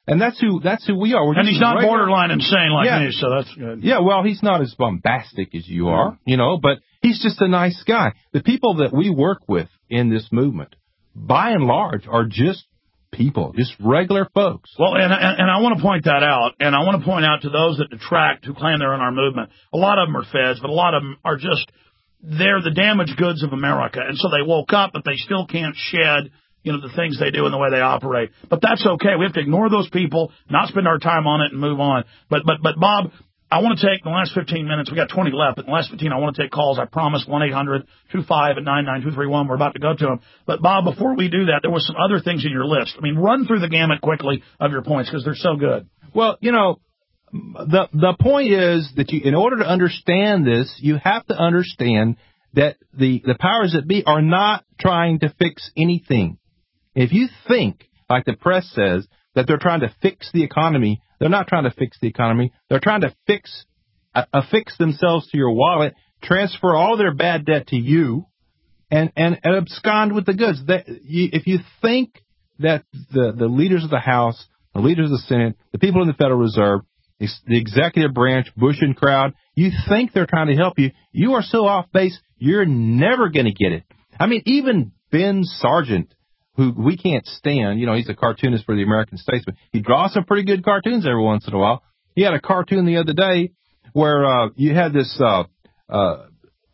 And that's who that's who we are. We're and just he's not regular, borderline insane like yeah. me, so that's good. Yeah, well, he's not as bombastic as you are, you know, but he's just a nice guy. The people that we work with in this movement, by and large, are just people, just regular folks. Well, and, and, and I want to point that out, and I want to point out to those that detract who claim they're in our movement. A lot of them are feds, but a lot of them are just, they're the damaged goods of America, and so they woke up, but they still can't shed you know, the things they do and the way they operate. But that's okay. We have to ignore those people, not spend our time on it and move on. But, but, but Bob, I want to take the last fifteen minutes. We got twenty left, but in the last fifteen, I want to take calls. I promised one eight hundred two five at nine nine two three one. We're about to go to them. But Bob, before we do that, there was some other things in your list. I mean, run through the gamut quickly of your points because they're so good. Well, you know, the, the point is that you, in order to understand this, you have to understand that the, the powers that be are not trying to fix anything. If you think, like the press says, that they're trying to fix the economy, they're not trying to fix the economy. They're trying to fix uh, affix themselves to your wallet, transfer all their bad debt to you, and, and, and abscond with the goods. That, you, if you think that the, the leaders of the House, the leaders of the Senate, the people in the Federal Reserve, the executive branch, Bush and crowd, you think they're trying to help you, you are so off base, you're never going to get it. I mean, even Ben Sargent, who we can't stand, you know, he's a cartoonist for the American Statesman. He draws some pretty good cartoons every once in a while. He had a cartoon the other day where uh, you had this uh, uh,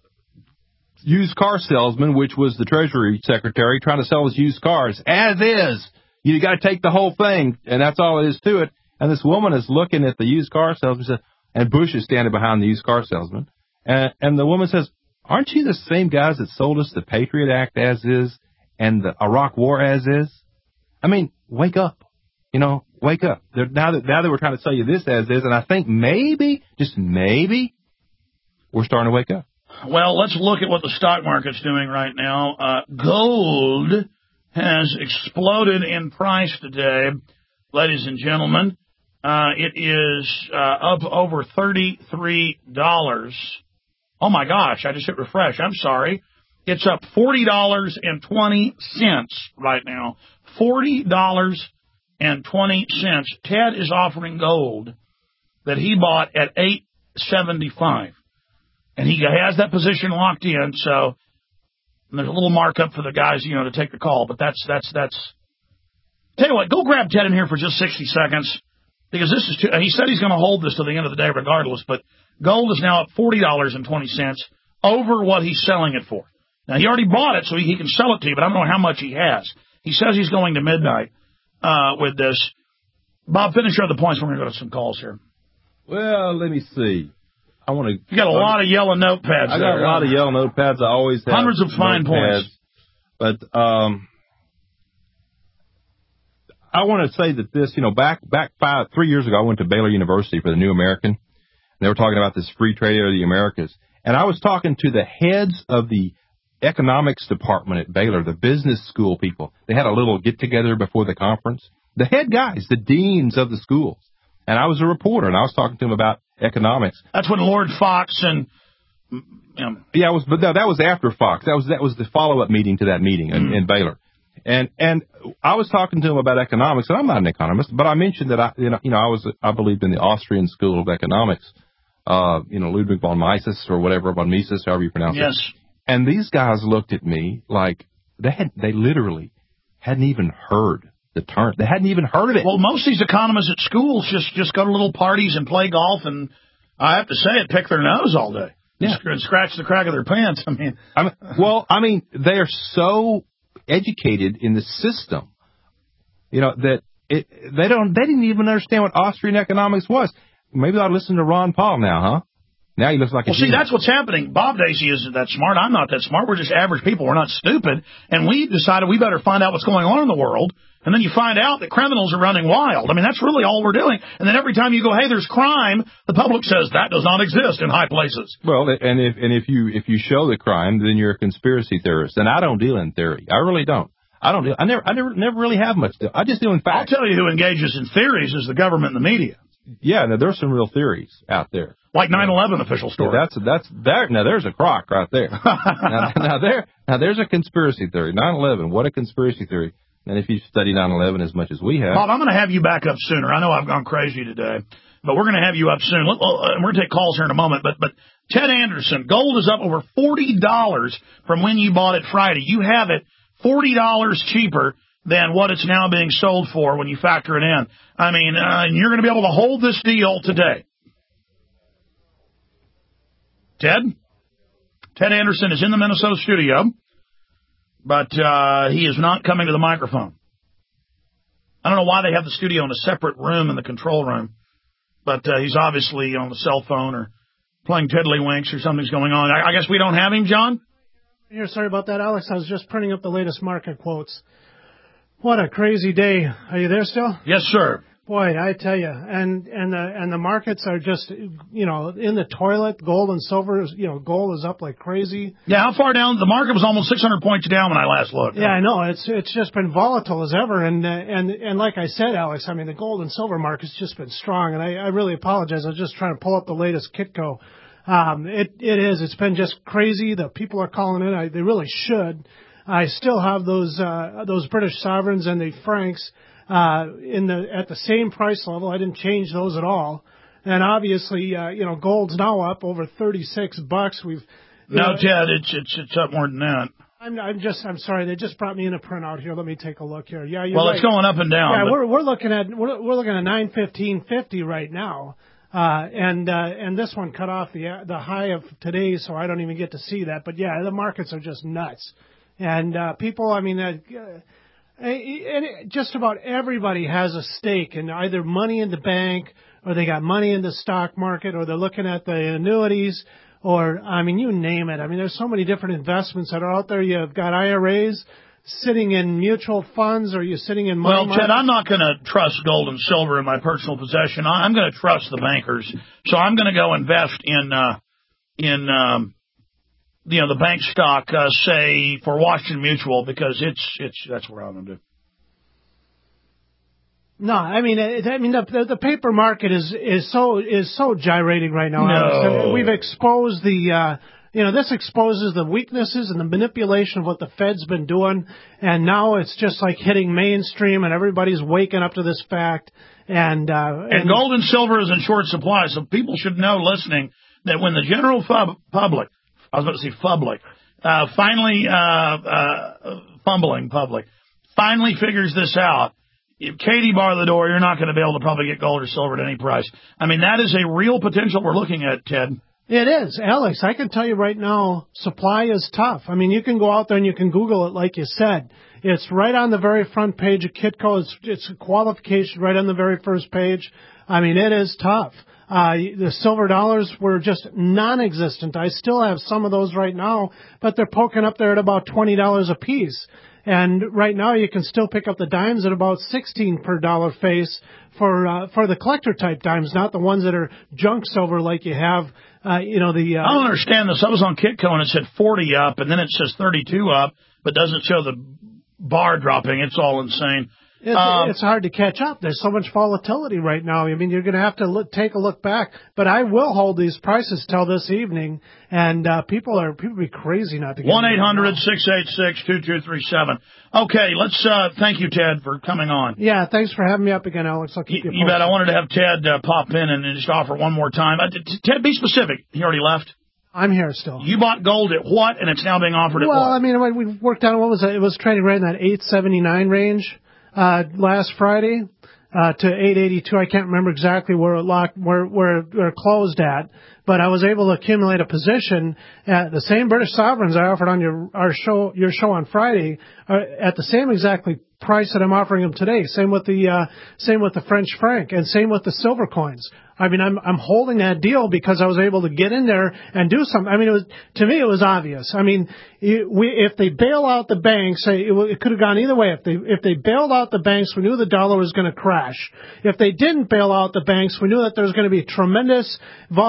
used car salesman, which was the Treasury Secretary, trying to sell his used cars. As is. You got to take the whole thing, and that's all it is to it. And this woman is looking at the used car salesman, and Bush is standing behind the used car salesman. And, and the woman says, aren't you the same guys that sold us the Patriot Act as is? And the Iraq War as is? I mean, wake up. You know, wake up. They're, now that now that we're trying to sell you this as is, and I think maybe, just maybe, we're starting to wake up. Well, let's look at what the stock market's doing right now. Uh, gold has exploded in price today, ladies and gentlemen. Uh, it is uh, up over thirty-three dollars. Oh, my gosh, I just hit refresh. I'm sorry. It's up forty dollars and twenty cents right now. forty dollars and twenty cents. Ted is offering gold that he bought at eight seventy-five. And he has that position locked in, so there's a little markup for the guys, you know, to take the call. But that's, that's, that's. Tell you what, go grab Ted in here for just sixty seconds. Because this is too, he said he's going to hold this to the end of the day regardless. But gold is now at forty dollars and twenty cents over what he's selling it for. Now, he already bought it, so he can sell it to you, but I don't know how much he has. He says he's going to midnight uh, with this. Bob, finish your other points. We're going to go to some calls here. Well, let me see. I want to. You got a lot of yellow notepads. I got there, a lot huh? of yellow notepads. I always have hundreds of fine notepads. points. But um, I want to say that this, you know, back back five, three years ago, I went to Baylor University for the New American. And they were talking about this free trade area of the Americas, and I was talking to the heads of the economics department at Baylor, the business school people. They had a little get-together before the conference. The head guys, the deans of the schools. And I was a reporter, and I was talking to them about economics. That's when Lord Fox and... You know. Yeah, it was, but no, that was after Fox. That was that was the follow-up meeting to that meeting in, mm. in Baylor. And and I was talking to them about economics, and I'm not an economist, but I mentioned that I you know, you know I was I believed in the Austrian school of economics, uh, you know, Ludwig von Mises or whatever, von Mises, however you pronounce yes. it. Yes. And these guys looked at me like they had, they literally hadn't even heard the term. They hadn't even heard of it. Well, most of these economists at schools just, just go to little parties and play golf, and I have to say it, pick their nose all day. Yeah. And scratch the crack of their pants. I mean, I mean, well, I mean, they are so educated in the system, you know, that it, they don't, they didn't even understand what Austrian economics was. Maybe I'll listen to Ron Paul now, huh? Now he looks like a Well, see, genius. that's what's happening. Bob Dacey isn't that smart. I'm not that smart. We're just average people. We're not stupid. And we decided we better find out what's going on in the world. And then you find out that criminals are running wild. I mean, that's really all we're doing. And then every time you go, hey, there's crime, the public says that does not exist in high places. Well, and if and if you if you show the crime, then you're a conspiracy theorist. And I don't deal in theory. I really don't. I don't deal. I never I never never really have much. To, I just deal in facts. I'll tell you who engages in theories is the government and the media. Yeah, now there's some real theories out there. Like nine eleven official story. Yeah, that's that's there. Now there's a crock right there. now, now there now there's a conspiracy theory. nine eleven. What a conspiracy theory. And if you study nine eleven as much as we have. Bob, I'm going to have you back up sooner. I know I've gone crazy today, but we're going to have you up soon. We're going to take calls here in a moment, but but Ted Anderson, gold is up over forty dollars from when you bought it Friday. You have it forty dollars cheaper than what it's now being sold for when you factor it in. I mean, uh, and you're going to be able to hold this deal today. Ted? Ted Anderson is in the Minnesota studio, but uh, he is not coming to the microphone. I don't know why they have the studio in a separate room in the control room, but uh, he's obviously on the cell phone or playing tiddlywinks or something's going on. I, I guess we don't have him, John? Here, sorry about that, Alex. I was just printing up the latest market quotes. What a crazy day. Are you there still? Yes, sir. Boy, I tell you, and and the and the markets are just, you know, in the toilet. Gold and silver, is, you know, gold is up like crazy. Yeah, how far down? The market was almost six hundred points down when I last looked. Yeah, I know. It's it's just been volatile as ever, and uh, and and like I said, Alex, I mean, the gold and silver market's just been strong, and I, I really apologize. I was just trying to pull up the latest Kitco. Um, it it is. It's been just crazy. The people are calling in. I, they really should. I still have those uh, those British sovereigns and the francs. Uh, in the, at the same price level. I didn't change those at all. And obviously, uh, you know, gold's now up over thirty-six bucks. We've, no, know, Ted, it's, it's, it's up more than that. I'm, I'm just, I'm sorry. They just brought me in a printout here. Let me take a look here. Yeah, you're Well, right. it's going up and down. Yeah, but... we're, we're looking at, we're, we're looking at nine fifteen fifty right now. Uh, and, uh, and this one cut off the, the high of today, so I don't even get to see that. But yeah, the markets are just nuts. And, uh, people, I mean, uh, and just about everybody has a stake in either money in the bank, or they got money in the stock market, or they're looking at the annuities, or, I mean, you name it. I mean, there's so many different investments that are out there. You've got I R As sitting in mutual funds, or you're sitting in money Well, markets. Ted, I'm not going to trust gold and silver in my personal possession. I'm going to trust the bankers. So I'm going to go invest in, uh, in, um, you know, the bank stock, uh, say, for Washington Mutual, because it's, it's, that's where I'm going to do. No, I mean, it, I mean, the, the, the paper market is, is so, is so gyrating right now. No. Alex. We've exposed the, uh, you know, this exposes the weaknesses and the manipulation of what the Fed's been doing. And now it's just like hitting mainstream, and everybody's waking up to this fact. And, uh, and, and gold and silver is in short supply. So people should know listening that when the general fub, public, I was about to say public, uh, finally, uh, uh, fumbling public, finally figures this out. If Katie bar the door, you're not going to be able to probably get gold or silver at any price. I mean, that is a real potential we're looking at, Ted. It is. Alex, I can tell you right now, supply is tough. I mean, you can go out there and you can Google it like you said. It's right on the very front page of Kitco. It's, it's a qualification right on the very first page. I mean, it is tough. Uh, the silver dollars were just non-existent. I still have some of those right now, but they're poking up there at about twenty dollars a piece. And right now you can still pick up the dimes at about sixteen per dollar face for, uh, for the collector type dimes, not the ones that are junk silver like you have, uh, you know, the, uh, I don't understand this. I was on Kitco and it said forty up and then it says thirty-two up, but doesn't show the bar dropping. It's all insane. It's, um, it's hard to catch up. There's so much volatility right now. I mean, you're going to have to look, take a look back. But I will hold these prices till this evening, and uh, people are people be crazy not to get one eight hundred six eight six two two three seven. Okay, let's uh, thank you, Ted, for coming on. Yeah, thanks for having me up again, Alex. I'll keep you, you, you bet. I wanted to have Ted uh, pop in and just offer one more time. Uh, Ted, be specific. He already left. I'm here still. You bought gold at what, and it's now being offered at well, what? Well, I mean, we worked out what was it? It was trading right in that eight seventy-nine range. Uh, last Friday, uh, to eight eighty-two. I can't remember exactly where it locked, where, where, where it closed at, but I was able to accumulate a position at the same British sovereigns I offered on your, our show, your show on Friday, uh, at the same exactly price that I'm offering them today. Same with the, uh, same with the French franc and same with the silver coins. I mean, I'm, I'm holding that deal because I was able to get in there and do something. I mean, it was, to me, it was obvious. I mean, it, we, if they bail out the banks, it, it could have gone either way. If they, if they bailed out the banks, we knew the dollar was going to crash. If they didn't bail out the banks, we knew that there was going to be tremendous volatility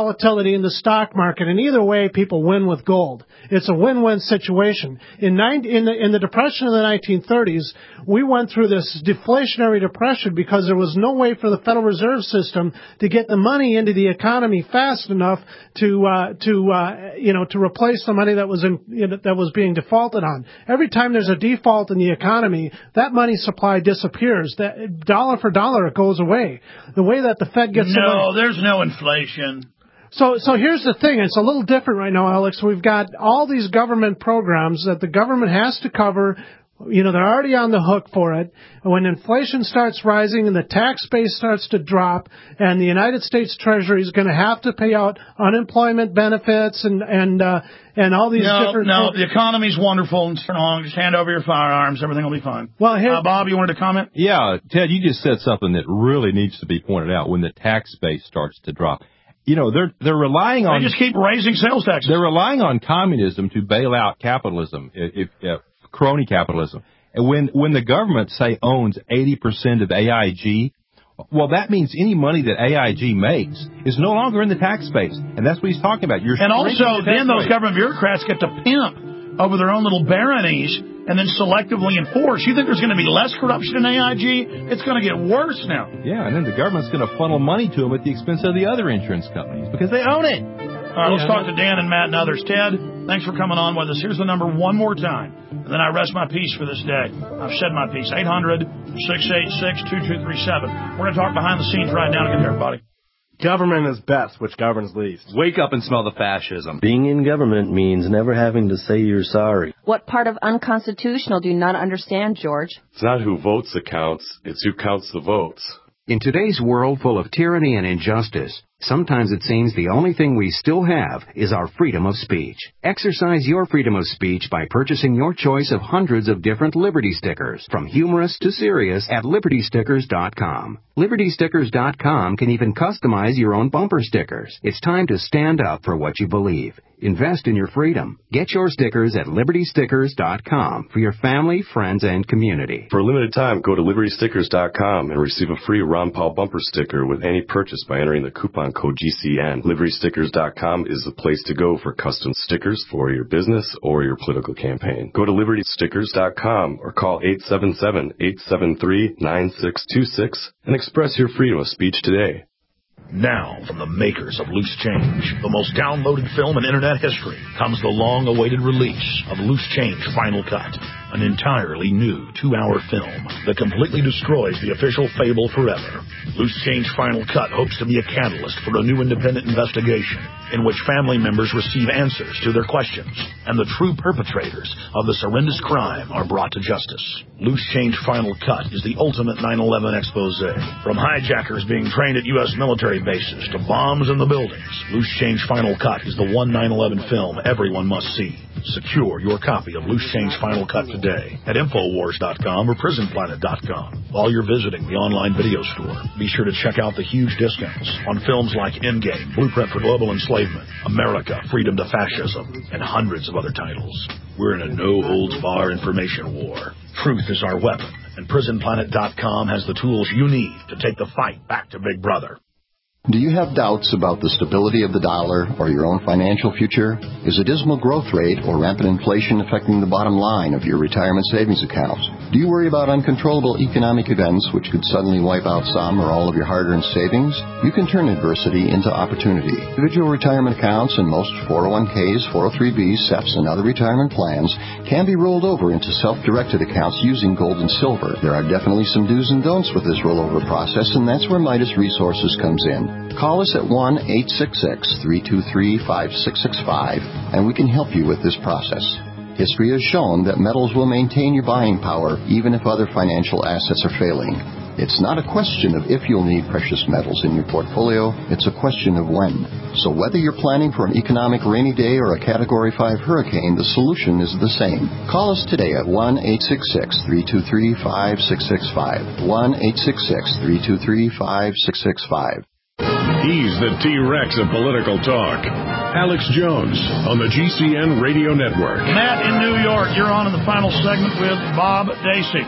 volatility in the stock market, and either way, people win with gold. It's a win-win situation. In, nine, in, the, in the Depression of the nineteen thirties, we went through this deflationary depression because there was no way for the Federal Reserve System to get the money into the economy fast enough to uh, to uh, you know to replace the money that was in, you know, that was being defaulted on. Every time there's a default in the economy, that money supply disappears. That dollar for dollar, it goes away. The way that the Fed gets no, the money, there's no inflation. So, so here's the thing. It's a little different right now, Alex. We've got all these government programs that the government has to cover. You know, they're already on the hook for it. And when inflation starts rising and the tax base starts to drop, and the United States Treasury is going to have to pay out unemployment benefits and and uh, and all these no, different. No, the economy's wonderful and strong. Just hand over your firearms. Everything will be fine. Well, here, uh, Bob, you wanted to comment? Yeah, Ted, you just said something that really needs to be pointed out. When the tax base starts to drop, you know, they're they're relying on. They just keep raising sales taxes. They're relying on communism to bail out capitalism. If, if crony capitalism. And when, when the government, say, owns eighty percent of A I G, well, that means any money that A I G makes is no longer in the tax base. And that's what he's talking about. You're and also, the then those base. government bureaucrats get to pimp over their own little baronies and then selectively enforce. You think there's going to be less corruption in A I G? It's going to get worse now. Yeah, and then the government's going to funnel money to them at the expense of the other insurance companies because they own it. All right, let's talk to Dan and Matt and others. Ted, thanks for coming on with us. Here's the number one more time, and then I rest my peace for this day. I've said my piece. eight hundred, six eight six, two two three seven. We're going to talk behind the scenes right now to get here, everybody. Government is best, which governs least. Wake up and smell the fascism. Being in government means never having to say you're sorry. What part of unconstitutional do you not understand, George? It's not who votes that counts, it's who counts the votes. In today's world full of tyranny and injustice, sometimes it seems the only thing we still have is our freedom of speech. Exercise your freedom of speech by purchasing your choice of hundreds of different Liberty stickers, from humorous to serious, at Liberty Stickers dot com. Liberty Stickers dot com can even customize your own bumper stickers. It's time to stand up for what you believe. Invest in your freedom. Get your stickers at Liberty Stickers dot com for your family, friends, and community. For a limited time, go to Liberty Stickers dot com and receive a free Ron Paul bumper sticker with any purchase by entering the coupon code G C N. Liberty Stickers dot com is the place to go for custom stickers for your business or your political campaign. Go to Liberty Stickers dot com or call eight seven seven, eight seven three, nine six two six and express your freedom of speech today. Now, from the makers of Loose Change, the most downloaded film in Internet history, comes the long-awaited release of Loose Change Final Cut, an entirely new two-hour film that completely destroys the official fable forever. Loose Change Final Cut hopes to be a catalyst for a new independent investigation in which family members receive answers to their questions, and the true perpetrators of this horrendous crime are brought to justice. Loose Change Final Cut is the ultimate nine eleven expose. From hijackers being trained at U S military bases to bombs in the buildings, Loose Change Final Cut is the one nine eleven film everyone must see. Secure your copy of Loose Change Final Cut today at Infowars dot com or Prison Planet dot com. While you're visiting the online video store, be sure to check out the huge discounts on films like Endgame, Blueprint for Global Enslavement, America, Freedom to Fascism, and hundreds of other titles. We're in a no-holds-barred information war. Truth is our weapon, and Prison Planet dot com has the tools you need to take the fight back to Big Brother. Do you have doubts about the stability of the dollar or your own financial future? Is a dismal growth rate or rampant inflation affecting the bottom line of your retirement savings accounts? Do you worry about uncontrollable economic events which could suddenly wipe out some or all of your hard-earned savings? You can turn adversity into opportunity. Individual retirement accounts and most four oh one Ks, four oh three Bs, S E Ps, and other retirement plans can be rolled over into self-directed accounts using gold and silver. There are definitely some do's and don'ts with this rollover process, and that's where Midas Resources comes in. Call us at one eight six six, three two three, five six six five, and we can help you with this process. History has shown that metals will maintain your buying power even if other financial assets are failing. It's not a question of if you'll need precious metals in your portfolio, it's a question of when. So whether you're planning for an economic rainy day or a Category five hurricane, the solution is the same. Call us today at one eight six six, three two three, five six six five, one eight six six, three two three, five six six five. He's the T-Rex of political talk. Alex Jones on the G C N Radio Network. Matt in New York, you're on in the final segment with Bob Dacey.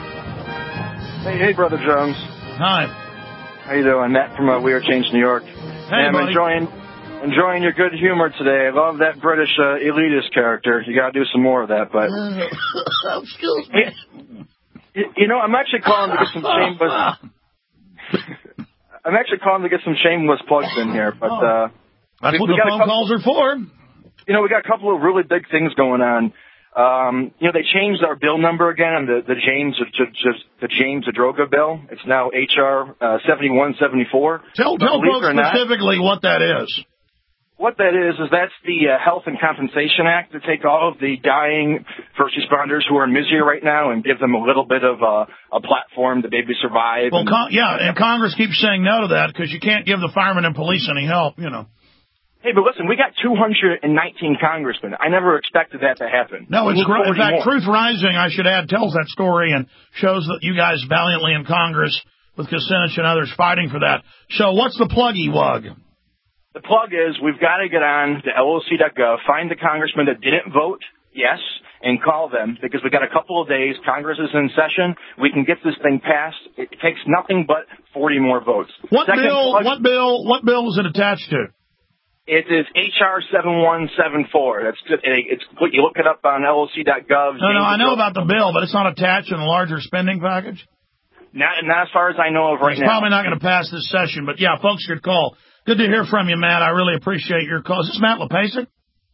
Hey, hey, Brother Jones. Hi. How you doing? Matt from uh, We Are Change, New York. Hey, I'm buddy. enjoying, Enjoying your good humor today. I love that British uh, elitist character. You got to do some more of that. But excuse me. You, you know, I'm actually calling to get some shameless. I'm actually calling to get some shameless plugs in here. But uh, that's we, what we the got phone couple, calls are for. You know, we got a couple of really big things going on. Um, you know, they changed our bill number again, the, the James the James Adroga bill. It's now H R uh, seventy-one seventy-four. Tell, tell folks specifically what that is. What that is, is that's the uh, Health and Compensation Act to take all of the dying first responders who are in misery right now and give them a little bit of uh, a platform to maybe survive. Well, and, con- yeah, and Congress keeps saying no to that because you can't give the firemen and police any help, you know. Hey, but listen, we got two hundred nineteen congressmen. I never expected that to happen. No, it's gr- in fact, more. Truth Rising, I should add, tells that story and shows that you guys valiantly in Congress with Kucinich and others fighting for that. So what's the pluggy wug? The plug is we've got to get on to L O C dot gov, find the congressman that didn't vote, yes, and call them because we got a couple of days. Congress is in session. We can get this thing passed. It takes nothing but forty more votes. What Second bill? plug, What bill? What bill is it attached to? It is H R seventy-one seventy-four. That's good. It's you look it up on L O C dot gov. No, no, I know about the bill, but it's not attached in the larger spending package. Not, not as far as I know of right it's now. It's probably not going to pass this session, but yeah, folks should call. Good to hear from you, Matt. I really appreciate your call. Is this Matt LePasic?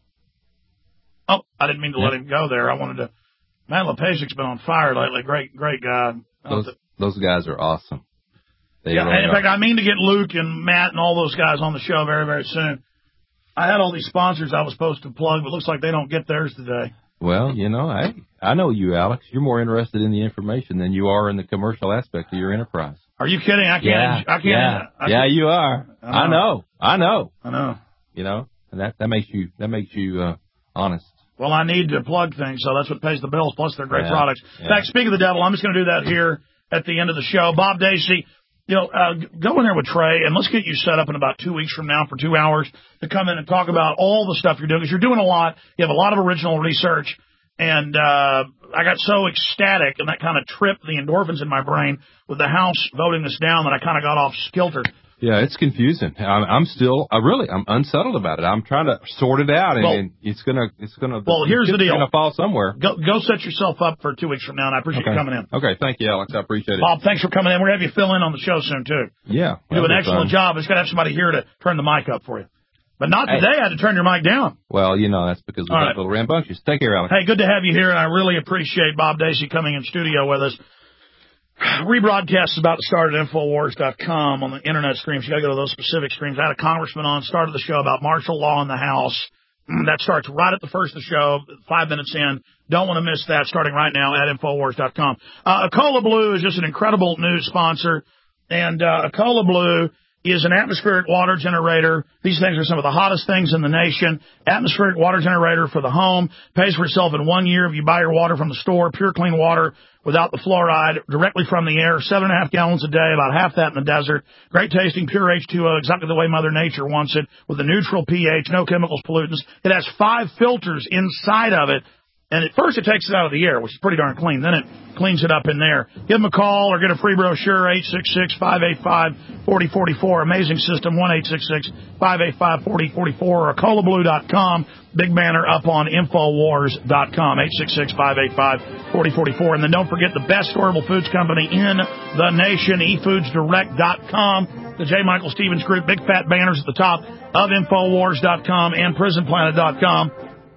Oh, I didn't mean to let him go there. I wanted to. Matt LePasic's been on fire lately. Great, great guy. Those, those guys are awesome. They yeah, really and in are. fact, I mean to get Luke and Matt and all those guys on the show very, very soon. I had all these sponsors I was supposed to plug, but it looks like they don't get theirs today. Well, you know, I I know you, Alex. You're more interested in the information than you are in the commercial aspect of your enterprise. Are you kidding? I can't. Yeah, I can't. yeah, I yeah can't. you are. I know. I know. I know. You know, and that that makes you that makes you uh, honest. Well, I need to plug things, so that's what pays the bills. Plus, they're great yeah, products. Yeah. In fact, speaking of the devil, I'm just going to do that here at the end of the show. Bob Dacey, you know, uh, go in there with Trey, and let's get you set up in about two weeks from now for two hours to come in and talk about all the stuff you're doing, because you're doing a lot. You have a lot of original research, and uh, I got so ecstatic, and that kind of tripped the endorphins in my brain with the House voting this down that I kind of got off kilter. Yeah, it's confusing. I'm, I'm still, I really, I'm unsettled about it. I'm trying to sort it out, and, well, and it's gonna, it's gonna. Well, here's the deal. It's gonna fall somewhere. Go, go set yourself up for two weeks from now, and I appreciate okay. you coming in. Okay, thank you, Alex. I appreciate it. Bob, thanks for coming in. We're gonna have you fill in on the show soon too. Yeah, you do an excellent fun. job. It's gotta have somebody here to turn the mic up for you. But not today. Hey. I had to turn your mic down. Well, you know, that's because we're right. a little rambunctious. Take care, Alex. Hey, good to have you here, and I really appreciate Bob Dacey coming in studio with us. Rebroadcast is about to start at Infowars dot com on the internet streams. You got to go to those specific streams. I had a congressman on, started the show about martial law in the House. That starts right at the first of the show, five minutes in. Don't want to miss that, starting right now at Infowars dot com. Uh, Acola Blue is just an incredible news sponsor, and uh, Acola Blue is an atmospheric water generator. These things are some of the hottest things in the nation. Atmospheric water generator for the home. Pays for itself in one year if you buy your water from the store. Pure, clean water without the fluoride, directly from the air. Seven and a half gallons a day, about half that in the desert. Great tasting, pure H two O, exactly the way Mother Nature wants it, with a neutral pH, no chemicals, pollutants. It has five filters inside of it. And at first it takes it out of the air, which is pretty darn clean. Then it cleans it up in there. Give them a call or get a free brochure, eight six six, five eight five, four oh four four. Amazing system, one eight six six, five eight five, four oh four four, or acola blue dot com. Big banner up on Infowars dot com, eight six six, five eight five, four oh four four. And then don't forget the best storable foods company in the nation, e foods direct dot com. The J. Michael Stevens Group, big fat banners at the top of Infowars dot com and prison planet dot com.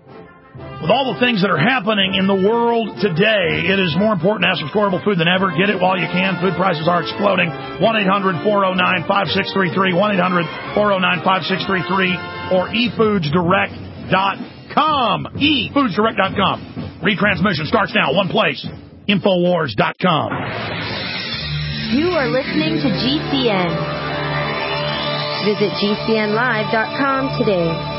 With all the things that are happening in the world today, it is more important to have some storable food than ever. Get it while you can. Food prices are exploding. one eight hundred, four oh nine, five six three three, one eight hundred, four oh nine, five six three three, or e foods direct dot com. e foods direct dot com. Retransmission starts now. One place. Infowars dot com. You are listening to G C N. Visit G C N live dot com today.